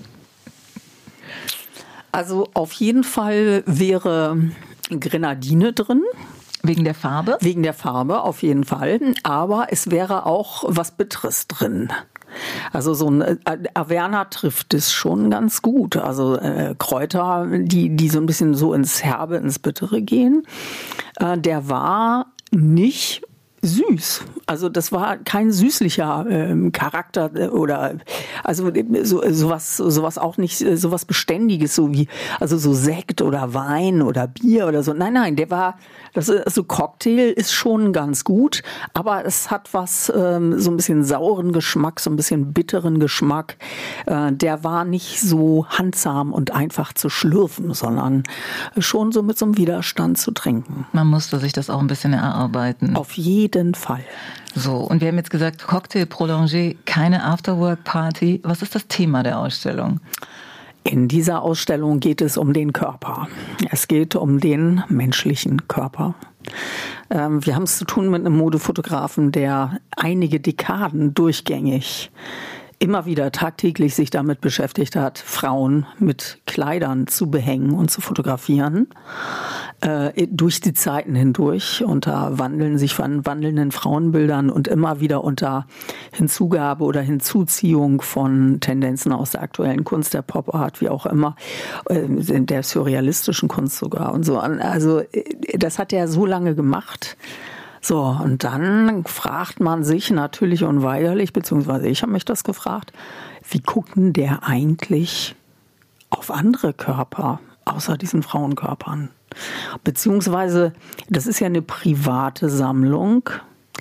[SPEAKER 2] Also auf jeden Fall wäre Grenadine drin.
[SPEAKER 1] Wegen der Farbe?
[SPEAKER 2] Wegen der Farbe, auf jeden Fall. Aber es wäre auch was Bitteres drin. Also so ein Averna trifft es schon ganz gut. Also äh, Kräuter, die, die so ein bisschen so ins Herbe, ins Bittere gehen. Äh, der war nicht süß. Also das war kein süßlicher ähm, Charakter äh, oder also so, sowas sowas auch nicht sowas Beständiges, so wie also so Sekt oder Wein oder Bier oder so. Nein, nein, der war das ist, also Cocktail ist schon ganz gut, aber es hat was ähm, so ein bisschen sauren Geschmack, so ein bisschen bitteren Geschmack. Äh, der war nicht so handsam und einfach zu schlürfen, sondern schon so mit so einem Widerstand zu trinken.
[SPEAKER 1] Man musste sich das auch ein bisschen erarbeiten.
[SPEAKER 2] Auf jeden Fall.
[SPEAKER 1] So, und wir haben jetzt gesagt, Cocktail Prolongé, keine Afterwork-Party. Was ist das Thema der Ausstellung?
[SPEAKER 2] In dieser Ausstellung geht es um den Körper. Es geht um den menschlichen Körper. Ähm, wir haben es zu tun mit einem Modefotografen, der einige Dekaden durchgängig immer wieder tagtäglich sich damit beschäftigt hat, Frauen mit Kleidern zu behängen und zu fotografieren, äh, durch die Zeiten hindurch, unter wandeln, sich wandelnden Frauenbildern und immer wieder unter Hinzugabe oder Hinzuziehung von Tendenzen aus der aktuellen Kunst, der Pop-Art, wie auch immer, äh, der surrealistischen Kunst sogar und so. Also das hat er so lange gemacht. So, und dann fragt man sich natürlich unweigerlich, beziehungsweise ich habe mich das gefragt, wie guckt denn der eigentlich auf andere Körper, außer diesen Frauenkörpern? Beziehungsweise, das ist ja eine private Sammlung.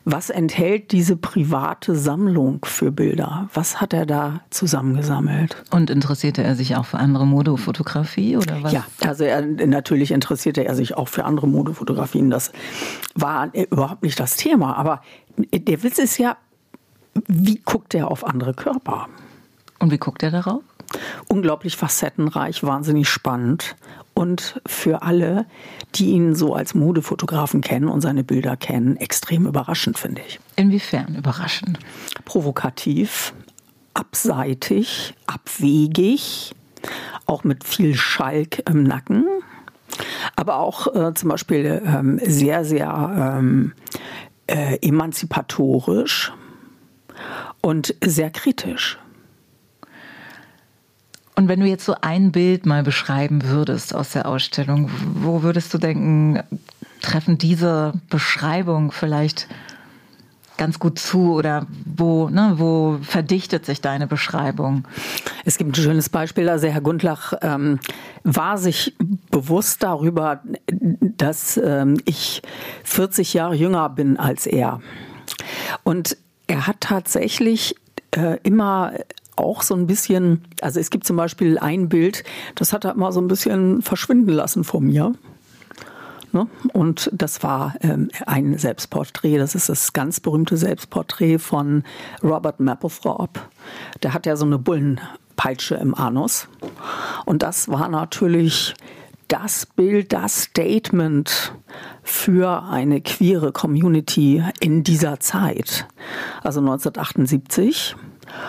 [SPEAKER 2] was enthält diese private Sammlung für Bilder? Was hat er da zusammengesammelt?
[SPEAKER 1] Und interessierte er sich auch für andere Modefotografie oder was?
[SPEAKER 2] Ja, also er, natürlich interessierte er sich auch für andere Modefotografien. Das war überhaupt nicht das Thema. Aber der Witz ist ja, wie guckt er auf andere Körper?
[SPEAKER 1] Und wie guckt er darauf?
[SPEAKER 2] Unglaublich facettenreich, wahnsinnig spannend. Und für alle, die ihn so als Modefotografen kennen und seine Bilder kennen, extrem überraschend, finde ich.
[SPEAKER 1] Inwiefern überraschend? Provokativ,
[SPEAKER 2] abseitig, abwegig, auch mit viel Schalk im Nacken. Aber auch äh, zum Beispiel ähm, sehr, sehr ähm, äh, emanzipatorisch und sehr kritisch.
[SPEAKER 1] Und wenn du jetzt so ein Bild mal beschreiben würdest aus der Ausstellung, wo würdest du denken, treffen diese Beschreibungen vielleicht ganz gut zu oder wo, ne, wo verdichtet sich deine Beschreibung?
[SPEAKER 2] Es gibt ein schönes Beispiel. Also Herr Gundlach ähm, war sich bewusst darüber, dass ähm, ich vierzig Jahre jünger bin als er. Und er hat tatsächlich äh, immer auch so ein bisschen, also es gibt zum Beispiel ein Bild, das hat er immer so ein bisschen verschwinden lassen vor mir. Ne? Und das war ähm, ein Selbstporträt, das ist das ganz berühmte Selbstporträt von Robert Mapplethorpe. Der hat ja so eine Bullenpeitsche im Anus. Und das war natürlich das Bild, das Statement für eine queere Community in dieser Zeit, also neunzehnhundertachtundsiebzig.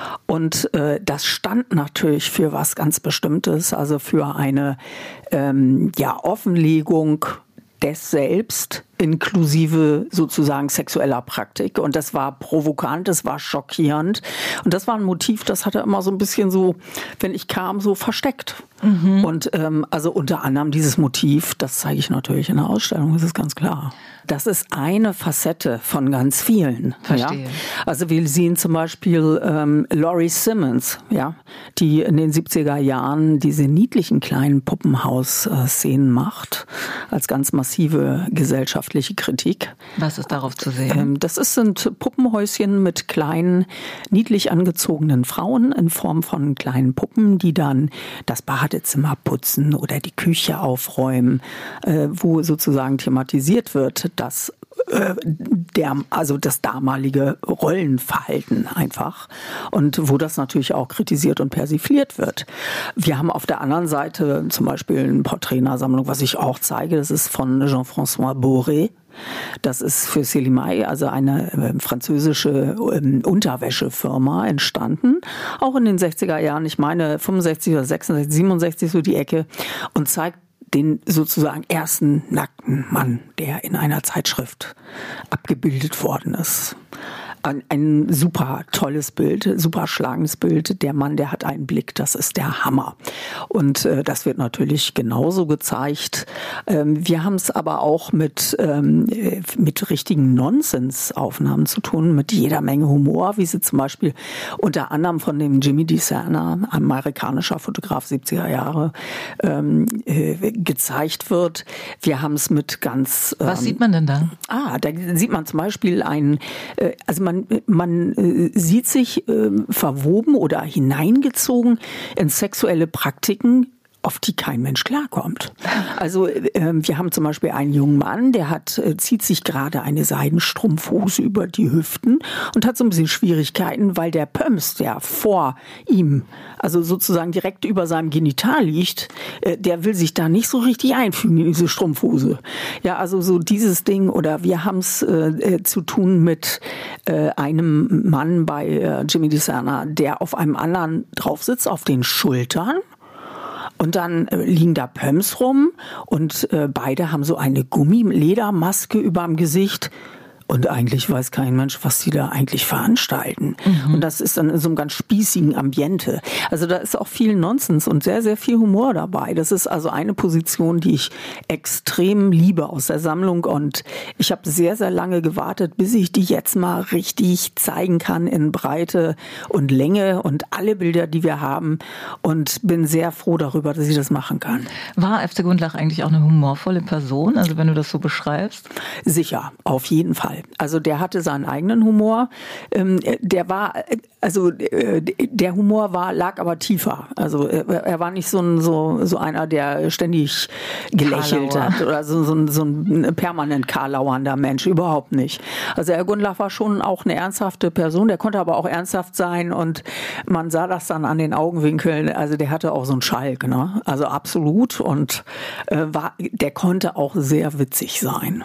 [SPEAKER 2] Und äh, das stand natürlich für was ganz Bestimmtes, also für eine ähm, ja, Offenlegung des Selbst inklusive sozusagen sexueller Praktik. Und das war provokant, das war schockierend. Und das war ein Motiv, das hat er immer so ein bisschen so, wenn ich kam, so versteckt. Mhm. Und ähm, also unter anderem dieses Motiv, das zeige ich natürlich in der Ausstellung, das ist ganz klar. Das ist eine Facette von ganz vielen.
[SPEAKER 1] Verstehe.
[SPEAKER 2] Ja? Also wir sehen zum Beispiel ähm, Laurie Simmons, ja, die in den siebziger Jahren diese niedlichen kleinen Puppenhaus-Szenen macht, als ganz massive gesellschaftliche Kritik.
[SPEAKER 1] Was ist darauf zu sehen?
[SPEAKER 2] Ähm, das ist, sind Puppenhäuschen mit kleinen, niedlich angezogenen Frauen in Form von kleinen Puppen, die dann das Badezimmer putzen oder die Küche aufräumen, äh, wo sozusagen thematisiert wird, dass äh, der, also das damalige Rollenverhalten einfach und wo das natürlich auch kritisiert und persifliert wird. Wir haben auf der anderen Seite zum Beispiel eine Porträt in der Sammlung, was ich auch zeige, das ist von Jean-François Boré. Das ist für Celimay, also eine äh, französische äh, Unterwäschefirma, entstanden. Auch in den sechziger Jahren, ich meine fünfundsechzig oder sechsundsechzig, siebenundsechzig so die Ecke und zeigt den sozusagen ersten nackten Mann, der in einer Zeitschrift abgebildet worden ist. Ein, ein super tolles Bild, super schlagendes Bild. Der Mann, der hat einen Blick, das ist der Hammer. Und äh, das wird natürlich genauso gezeigt. Ähm, wir haben es aber auch mit, ähm, mit richtigen Nonsensaufnahmen zu tun, mit jeder Menge Humor, wie sie zum Beispiel unter anderem von dem Jimmy DeSerna, amerikanischer Fotograf siebziger Jahre, ähm, äh, gezeigt wird. Wir haben es mit ganz... Ähm,
[SPEAKER 1] Was sieht man denn da?
[SPEAKER 2] Ah, da sieht man zum Beispiel einen, äh, also man Man äh, sieht sich äh, verwoben oder hineingezogen in sexuelle Praktiken, auf die kein Mensch klarkommt. Also äh, wir haben zum Beispiel einen jungen Mann, der hat äh, zieht sich gerade eine Seidenstrumpfhose über die Hüften und hat so ein bisschen Schwierigkeiten, weil der Pöms, der vor ihm, also sozusagen direkt über seinem Genital liegt, äh, der will sich da nicht so richtig einfügen in diese Strumpfhose. Ja, also so dieses Ding. Oder wir haben es äh, zu tun mit äh, einem Mann bei äh, Jimmy DeSerna, der auf einem anderen drauf sitzt, auf den Schultern. Und dann äh, liegen da Pöms rum und äh, beide haben so eine Gummiledermaske überm Gesicht. Und eigentlich weiß kein Mensch, was die da eigentlich veranstalten. Mhm. Und das ist dann in so einem ganz spießigen Ambiente. Also da ist auch viel Nonsens und sehr, sehr viel Humor dabei. Das ist also eine Position, die ich extrem liebe aus der Sammlung. Und ich habe sehr, sehr lange gewartet, bis ich die jetzt mal richtig zeigen kann in Breite und Länge und alle Bilder, die wir haben. Und bin sehr froh darüber, dass ich das machen kann.
[SPEAKER 1] War F C Gundlach eigentlich auch eine humorvolle Person, also wenn du das so beschreibst?
[SPEAKER 2] Sicher, auf jeden Fall. Fall. Also der hatte seinen eigenen Humor. Ähm, der war, also äh, der Humor war, lag aber tiefer. Also er, er war nicht so ein, so, so einer, der ständig gelächelt Karlauer. hat oder so, so, so ein permanent karlauernder Mensch. Überhaupt nicht. Also Herr Gundlach war schon auch eine ernsthafte Person. Der konnte aber auch ernsthaft sein und man sah das dann an den Augenwinkeln. Also der hatte auch so einen Schalk, ne? Also absolut. Und äh, war, der konnte auch sehr witzig sein.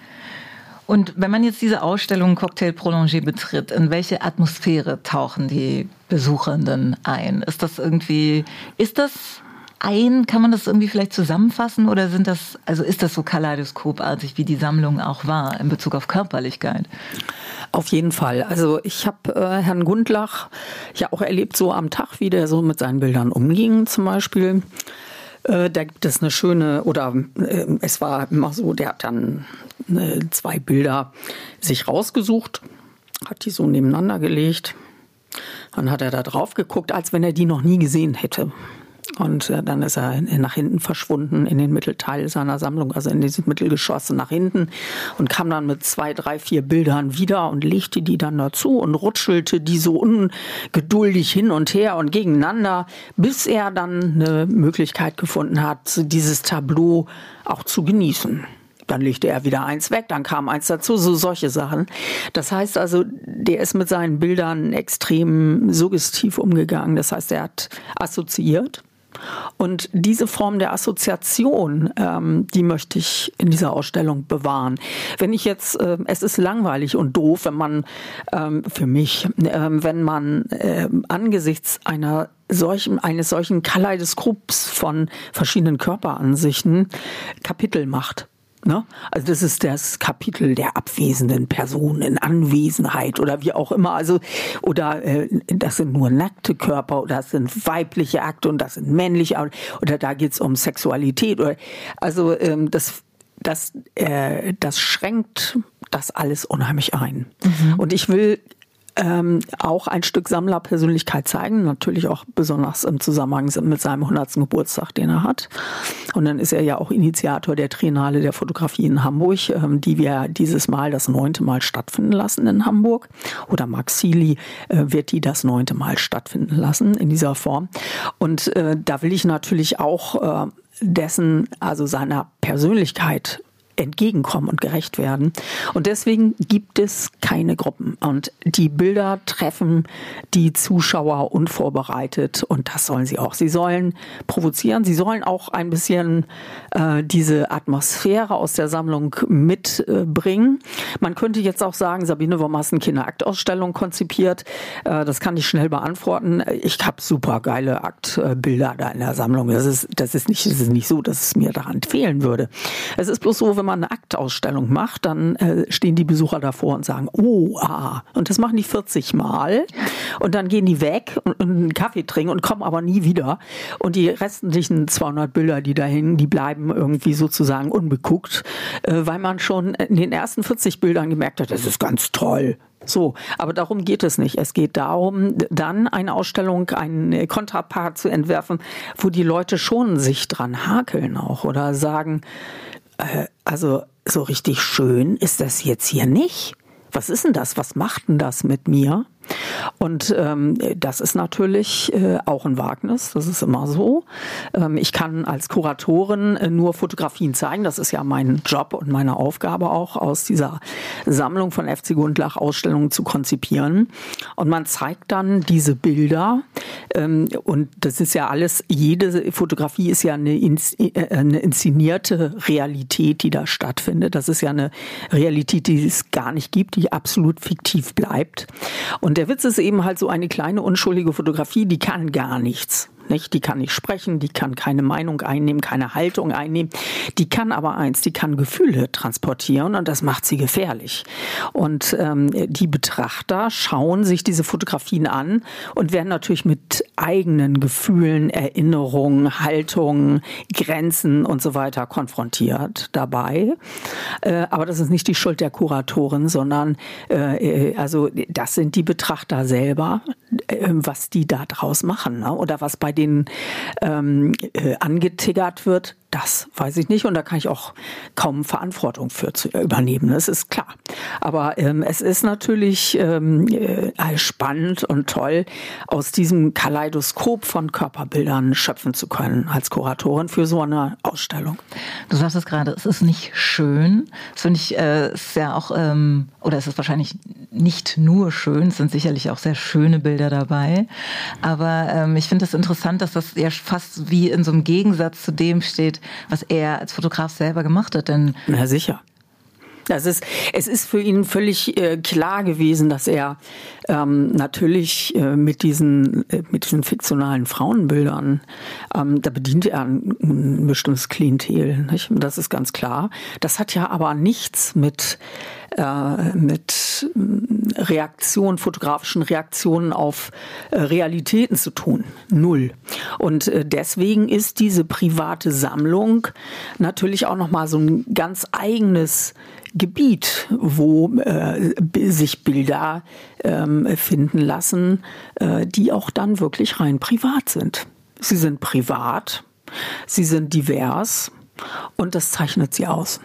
[SPEAKER 1] Und wenn man jetzt diese Ausstellung Cocktail Prolongé betritt, in welche Atmosphäre tauchen die Besuchenden ein? Ist das irgendwie, ist das ein, kann man das irgendwie vielleicht zusammenfassen oder sind das, also ist das so kaleidoskopartig, wie die Sammlung auch war in Bezug auf Körperlichkeit?
[SPEAKER 2] Auf jeden Fall. Also ich habe äh, Herrn Gundlach ja auch erlebt, so am Tag, wie der so mit seinen Bildern umging zum Beispiel. Äh, da gibt es eine schöne, oder äh, es war immer so, der hat dann äh, zwei Bilder sich rausgesucht, hat die so nebeneinander gelegt. Dann hat er da drauf geguckt, als wenn er die noch nie gesehen hätte. Und äh, dann ist er nach hinten verschwunden in den Mittelteil seiner Sammlung, also in dieses Mittelgeschoss nach hinten und kam dann mit zwei, drei, vier Bildern wieder und legte die dann dazu und rutschelte die so ungeduldig hin und her und gegeneinander, bis er dann eine Möglichkeit gefunden hat, dieses Tableau auch zu genießen. Dann legte er wieder eins weg, dann kam eins dazu, so solche Sachen. Das heißt also, der ist mit seinen Bildern extrem suggestiv umgegangen. Das heißt, er hat assoziiert. Und diese Form der Assoziation, ähm, die möchte ich in dieser Ausstellung bewahren. Wenn ich jetzt, äh, es ist langweilig und doof, wenn man, ähm, für mich, äh, wenn man äh, angesichts einer solchen, eines solchen Kaleidoskops von verschiedenen Körperansichten Kapitel macht. Ne? Also das ist das Kapitel der abwesenden Person in Anwesenheit oder wie auch immer. Also oder äh, das sind nur nackte Körper oder das sind weibliche Akte und das sind männliche Akte oder da geht's um Sexualität oder also ähm, das das äh, das schränkt das alles unheimlich ein. Mhm. Und ich will Ähm, auch ein Stück Sammlerpersönlichkeit zeigen, natürlich auch besonders im Zusammenhang mit seinem hundertsten Geburtstag, den er hat. Und dann ist er ja auch Initiator der Triennale der Fotografie in Hamburg, ähm, die wir dieses Mal das neunte Mal stattfinden lassen in Hamburg. Oder Max Seely äh, wird die das neunte Mal stattfinden lassen in dieser Form. Und äh, da will ich natürlich auch äh, dessen, also seiner Persönlichkeit entgegenkommen und gerecht werden. Und deswegen gibt es keine Gruppen. Und die Bilder treffen die Zuschauer unvorbereitet und das sollen sie auch. Sie sollen provozieren, sie sollen auch ein bisschen äh, diese Atmosphäre aus der Sammlung mitbringen. Äh, Man könnte jetzt auch sagen, Sabine, warum hast du eine Kinderaktausstellung konzipiert? Äh, das kann ich schnell beantworten. Ich habe super geile Aktbilder da in der Sammlung. Das ist, das ist nicht, das ist nicht so, dass es mir daran fehlen würde. Es ist bloß so, wenn man eine Aktausstellung macht, dann äh, stehen die Besucher davor und sagen, oh, ah. Und das machen die vierzig Mal. Und dann gehen die weg und, und einen Kaffee trinken und kommen aber nie wieder. Und die restlichen zweihundert Bilder, die da hängen, die bleiben irgendwie sozusagen unbeguckt, äh, weil man schon in den ersten vierzig Bildern gemerkt hat, das ist ganz toll. So, aber darum geht es nicht. Es geht darum, dann eine Ausstellung, einen Kontrapart zu entwerfen, wo die Leute schon sich dran hakeln auch oder sagen, äh, also so richtig schön ist das jetzt hier nicht. Was ist denn das? Was macht denn das mit mir? Und ähm, das ist natürlich äh, auch ein Wagnis, das ist immer so. Ähm, ich kann als Kuratorin äh, nur Fotografien zeigen, das ist ja mein Job und meine Aufgabe auch, aus dieser Sammlung von F C Gundlach Ausstellungen zu konzipieren. Und man zeigt dann diese Bilder ähm, und das ist ja alles, jede Fotografie ist ja eine, ins, äh, eine inszenierte Realität, die da stattfindet. Das ist ja eine Realität, die es gar nicht gibt, die absolut fiktiv bleibt. Und der Witz ist eben halt so eine kleine unschuldige Fotografie, die kann gar nichts. Nicht? Die kann nicht sprechen, die kann keine Meinung einnehmen, keine Haltung einnehmen. Die kann aber eins, die kann Gefühle transportieren und das macht sie gefährlich. Und ähm, die Betrachter schauen sich diese Fotografien an und werden natürlich mit eigenen Gefühlen, Erinnerungen, Haltungen, Grenzen und so weiter konfrontiert dabei. Äh, aber das ist nicht die Schuld der Kuratorin, sondern äh, also das sind die Betrachter selber, äh, was die da draus machen, ne? Oder was bei denen ähm, äh, angetiggert wird, das weiß ich nicht und da kann ich auch kaum Verantwortung für zu übernehmen, das ist klar. Aber ähm, es ist natürlich ähm, äh, spannend und toll, aus diesem Kaleidoskop von Körperbildern schöpfen zu können als Kuratorin für so eine Ausstellung.
[SPEAKER 1] Du sagst es gerade, es ist nicht schön. Das finde ich äh, ist ja auch, ähm, oder es ist wahrscheinlich nicht nur schön, es sind sicherlich auch sehr schöne Bilder dabei. Aber ähm, ich finde es das interessant, dass das ja fast wie in so einem Gegensatz zu dem steht, was er als Fotograf selber gemacht hat. Denn
[SPEAKER 2] na sicher. Das ist, es ist für ihn völlig äh, klar gewesen, dass er ähm, natürlich äh, mit diesen äh, mit diesen fiktionalen Frauenbildern, ähm, da bedient er ein, ein bestimmtes Klientel, nicht? Das ist ganz klar. Das hat ja aber nichts mit äh, mit Reaktionen, fotografischen Reaktionen auf äh, Realitäten zu tun. Null. Und äh, deswegen ist diese private Sammlung natürlich auch noch mal so ein ganz eigenes Gebiet, wo äh, sich Bilder ähm, finden lassen, äh, die auch dann wirklich rein privat sind. Sie sind privat, sie sind divers und das zeichnet sie aus.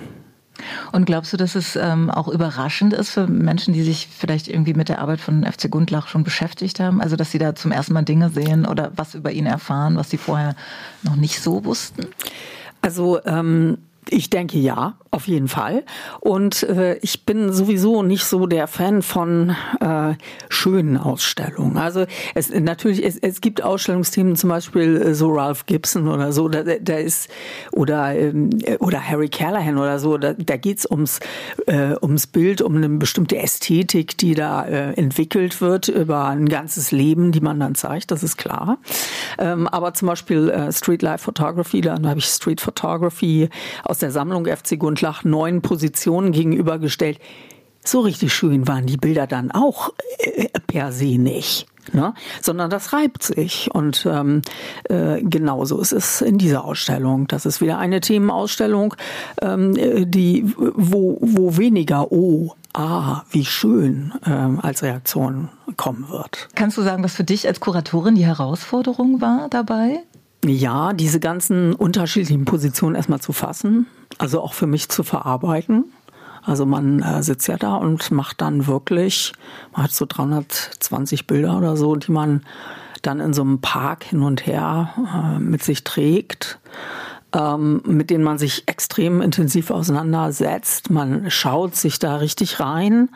[SPEAKER 1] Und glaubst du, dass es ähm, auch überraschend ist für Menschen, die sich vielleicht irgendwie mit der Arbeit von F C Gundlach schon beschäftigt haben? Also, dass sie da zum ersten Mal Dinge sehen oder was über ihn erfahren, was sie vorher noch nicht so wussten?
[SPEAKER 2] Also, ähm, ich denke ja, auf jeden Fall. Und äh, ich bin sowieso nicht so der Fan von äh, schönen Ausstellungen. Also es natürlich es, es gibt Ausstellungsthemen, zum Beispiel äh, so Ralph Gibson oder so, da, da ist oder ähm, oder Harry Callahan oder so. Da, da geht's ums äh, ums Bild, um eine bestimmte Ästhetik, die da äh, entwickelt wird über ein ganzes Leben, die man dann zeigt. Das ist klar. Ähm, aber zum Beispiel äh, Street Life Photography, dann habe ich Street Photography aus der Sammlung F C Gundlach neun Positionen gegenübergestellt. So richtig schön waren die Bilder dann auch äh, per se nicht, ne? Sondern das reibt sich. Und ähm, äh, genauso ist es in dieser Ausstellung. Das ist wieder eine Themenausstellung, ähm, die wo, wo weniger oh, ah, wie schön ähm, als Reaktion kommen wird.
[SPEAKER 1] Kannst du sagen, was für dich als Kuratorin die Herausforderung war dabei?
[SPEAKER 2] Ja, diese ganzen unterschiedlichen Positionen erstmal zu fassen, also auch für mich zu verarbeiten. Also man äh, sitzt ja da und macht dann wirklich, man hat so dreihundertzwanzig Bilder oder so, die man dann in so einem Park hin und her äh, mit sich trägt, ähm, mit denen man sich extrem intensiv auseinandersetzt. Man schaut sich da richtig rein.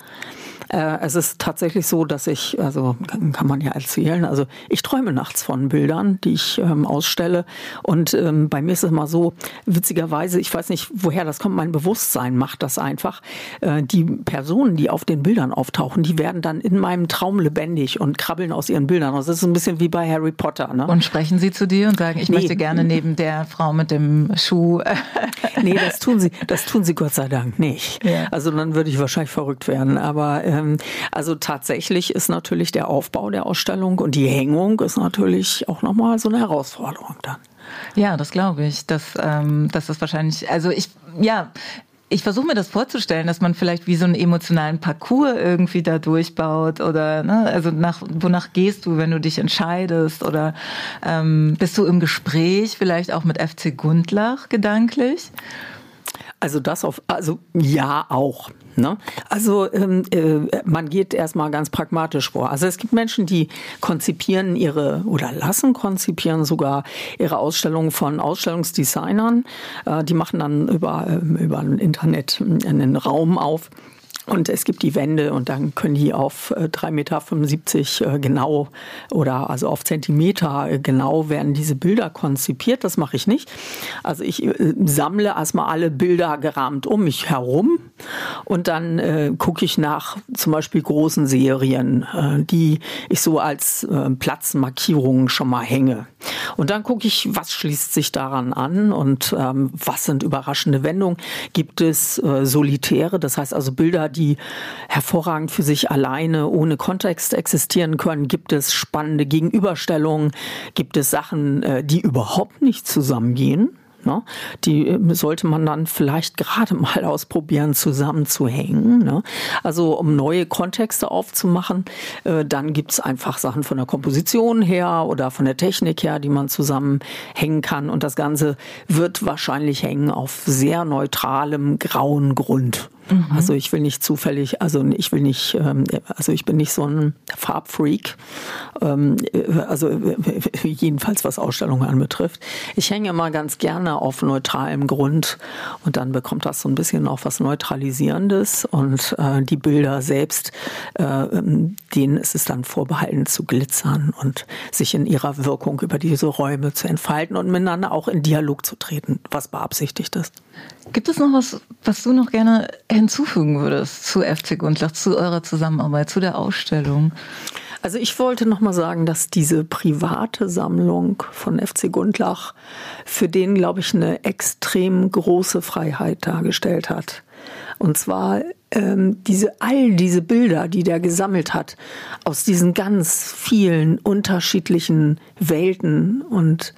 [SPEAKER 2] Es ist tatsächlich so, dass ich, also kann man ja erzählen, also ich träume nachts von Bildern, die ich ähm, ausstelle und ähm, bei mir ist es immer so, witzigerweise, ich weiß nicht, woher das kommt, mein Bewusstsein macht das einfach. Äh, die Personen, die auf den Bildern auftauchen, die werden dann in meinem Traum lebendig und krabbeln aus ihren Bildern. Das ist ein bisschen wie bei Harry Potter. Ne?
[SPEAKER 1] Und sprechen sie zu dir und sagen, ich nee. möchte gerne neben der Frau mit dem Schuh...
[SPEAKER 2] Nee, das tun sie, das tun sie Gott sei Dank nicht. Ja. Also dann würde ich wahrscheinlich verrückt werden, aber ähm, also tatsächlich ist natürlich der Aufbau der Ausstellung und die Hängung ist natürlich auch nochmal so eine Herausforderung dann.
[SPEAKER 1] Ja, das glaube ich, dass, ähm, dass das wahrscheinlich, also ich, ja, ich versuche mir das vorzustellen, dass man vielleicht wie so einen emotionalen Parcours irgendwie da durchbaut oder, ne, also nach, wonach gehst du, wenn du dich entscheidest oder ähm, bist du im Gespräch vielleicht auch mit F C Gundlach gedanklich?
[SPEAKER 2] Also das auf, also ja auch. Ne? Also ähm, äh, man geht erstmal ganz pragmatisch vor. Also es gibt Menschen, die konzipieren ihre oder lassen konzipieren sogar ihre Ausstellungen von Ausstellungsdesignern. Äh, die machen dann über äh, über ein Internet einen Raum auf. Und es gibt die Wände und dann können die auf drei Meter fünfundsiebzig genau oder also auf Zentimeter genau werden diese Bilder konzipiert. Das mache ich nicht. Also ich sammle erstmal alle Bilder gerahmt um mich herum und dann äh, gucke ich nach zum Beispiel großen Serien, äh, die ich so als äh, Platzmarkierungen schon mal hänge. Und dann gucke ich, was schließt sich daran an und ähm, was sind überraschende Wendungen. Gibt es äh, Solitäre, das heißt also Bilder, die hervorragend für sich alleine ohne Kontext existieren können? Gibt es spannende Gegenüberstellungen? Gibt es Sachen, die überhaupt nicht zusammengehen? Ne? Die sollte man dann vielleicht gerade mal ausprobieren, zusammenzuhängen. Ne? Also um neue Kontexte aufzumachen, äh, dann gibt's einfach Sachen von der Komposition her oder von der Technik her, die man zusammenhängen kann. Und das Ganze wird wahrscheinlich hängen auf sehr neutralem grauen Grund. Mhm. Also ich will nicht zufällig, also ich will nicht, also ich bin nicht so ein Farbfreak, also jedenfalls was Ausstellungen anbetrifft. Ich hänge immer ganz gerne auf neutralem Grund und dann bekommt das so ein bisschen auch was Neutralisierendes und die Bilder selbst, denen ist es dann vorbehalten zu glitzern und sich in ihrer Wirkung über diese Räume zu entfalten und miteinander auch in Dialog zu treten, was beabsichtigt ist.
[SPEAKER 1] Gibt es noch was, was du noch gerne hinzufügen würdest zu F C Gundlach, zu eurer Zusammenarbeit, zu der Ausstellung?
[SPEAKER 2] Also ich wollte noch mal sagen, dass diese private Sammlung von F C Gundlach für den, glaube ich, eine extrem große Freiheit dargestellt hat. Und zwar ähm, diese all diese Bilder, die der gesammelt hat, aus diesen ganz vielen unterschiedlichen Welten und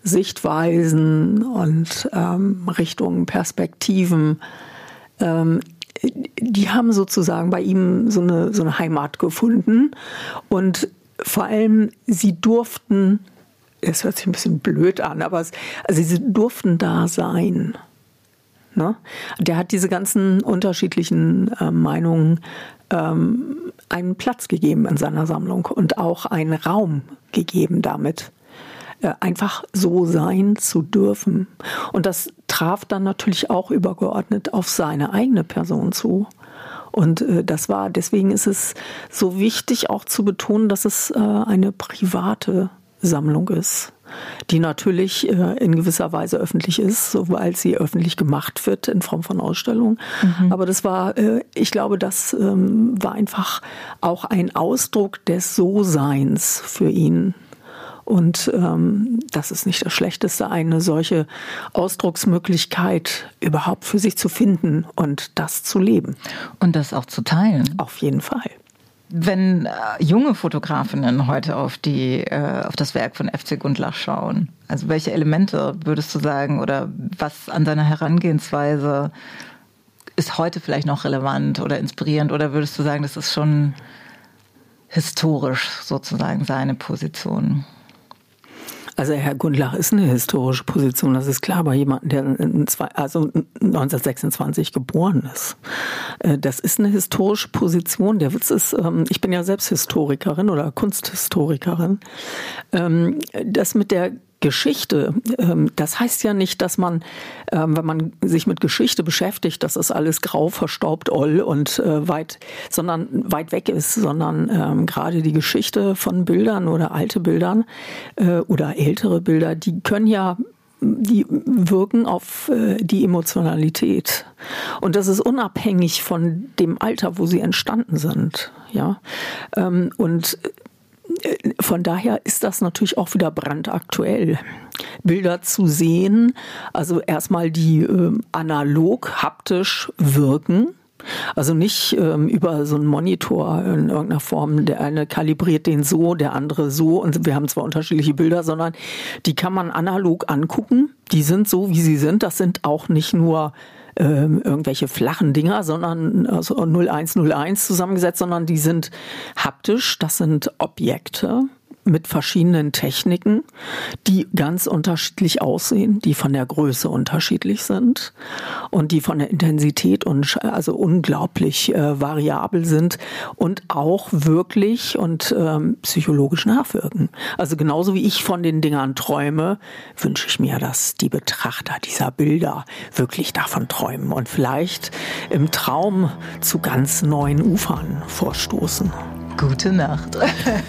[SPEAKER 2] Sichtweisen und ähm, Richtungen, Perspektiven, ähm, die haben sozusagen bei ihm so eine, so eine Heimat gefunden. Und vor allem, sie durften, es hört sich ein bisschen blöd an, aber es, also sie durften da sein. Ne? Der hat diese ganzen unterschiedlichen äh, Meinungen ähm, einen Platz gegeben in seiner Sammlung und auch einen Raum gegeben damit. Einfach so sein zu dürfen. Und das traf dann natürlich auch übergeordnet auf seine eigene Person zu. Und das war, deswegen ist es so wichtig auch zu betonen, dass es eine private Sammlung ist, die natürlich in gewisser Weise öffentlich ist, weil sie öffentlich gemacht wird in Form von Ausstellungen. Mhm. Aber das war, ich glaube, das war einfach auch ein Ausdruck des So-Seins für ihn. Und ähm, das ist nicht das Schlechteste, eine solche Ausdrucksmöglichkeit überhaupt für sich zu finden und das zu leben.
[SPEAKER 1] Und das auch zu teilen.
[SPEAKER 2] Auf jeden Fall.
[SPEAKER 1] Wenn äh, junge Fotografinnen heute auf, die, äh, auf das Werk von F C Gundlach schauen, also welche Elemente würdest du sagen oder was an deiner Herangehensweise ist heute vielleicht noch relevant oder inspirierend oder würdest du sagen, das ist schon historisch sozusagen seine Position?
[SPEAKER 2] Also Herr Gundlach ist eine historische Position, das ist klar, bei jemandem, der in zwei, also neunzehnhundertsechsundzwanzig geboren ist. Das ist eine historische Position. Der Witz ist, ich bin ja selbst Historikerin oder Kunsthistorikerin. Das mit der Geschichte, das heißt ja nicht, dass man, wenn man sich mit Geschichte beschäftigt, dass das alles grau, verstaubt, oll und weit, sondern weit weg ist, sondern gerade die Geschichte von Bildern oder alte Bildern oder ältere Bilder, die können ja die wirken auf die Emotionalität. Und das ist unabhängig von dem Alter, wo sie entstanden sind. Ja, und von daher ist das natürlich auch wieder brandaktuell. Bilder zu sehen, also erstmal die äh, analog, haptisch wirken. Also nicht ähm, über so einen Monitor in irgendeiner Form, der eine kalibriert den so, der andere so und wir haben zwar unterschiedliche Bilder, sondern die kann man analog angucken. Die sind so, wie sie sind. Das sind auch nicht nur ähm, irgendwelche flachen Dinger, sondern also null eins null eins zusammengesetzt, sondern die sind haptisch. Das sind Objekte mit verschiedenen Techniken, die ganz unterschiedlich aussehen, die von der Größe unterschiedlich sind und die von der Intensität und also unglaublich äh, variabel sind und auch wirklich und ähm, psychologisch nachwirken. Also genauso wie ich von den Dingern träume, wünsche ich mir, dass die Betrachter dieser Bilder wirklich davon träumen und vielleicht im Traum zu ganz neuen Ufern vorstoßen.
[SPEAKER 1] Gute Nacht.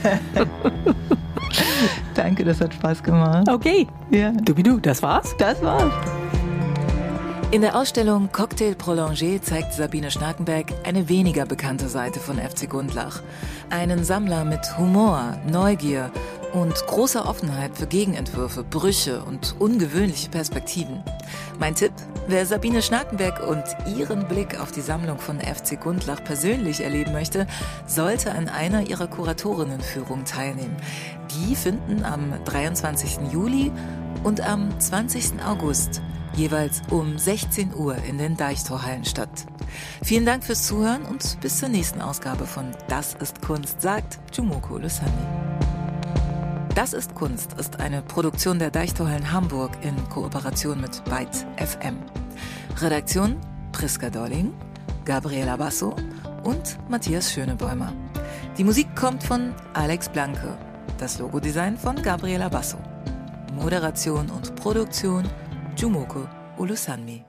[SPEAKER 1] Danke, das hat Spaß gemacht.
[SPEAKER 2] Okay.
[SPEAKER 1] Ja.
[SPEAKER 2] Dubidu, das war's?
[SPEAKER 1] Das war's.
[SPEAKER 3] In der Ausstellung Cocktail Prolongé zeigt Sabine Schnakenberg eine weniger bekannte Seite von F C Gundlach. Einen Sammler mit Humor, Neugier und großer Offenheit für Gegenentwürfe, Brüche und ungewöhnliche Perspektiven. Mein Tipp, wer Sabine Schnakenberg und ihren Blick auf die Sammlung von F C Gundlach persönlich erleben möchte, sollte an einer ihrer Kuratorinnenführungen teilnehmen. Die finden am dreiundzwanzigsten Juli und am zwanzigsten August jeweils um sechzehn Uhr in den Deichtorhallen statt. Vielen Dank fürs Zuhören und bis zur nächsten Ausgabe von Das ist Kunst, sagt Jumoko Olusanmi. Das ist Kunst ist eine Produktion der Deichtorhallen Hamburg in Kooperation mit Byte F M. Redaktion Priska Dolling, Gabriela Basso und Matthias Schönebäumer. Die Musik kommt von Alex Blanke, das Logodesign von Gabriela Basso. Moderation und Produktion Jumoko Olusanmi.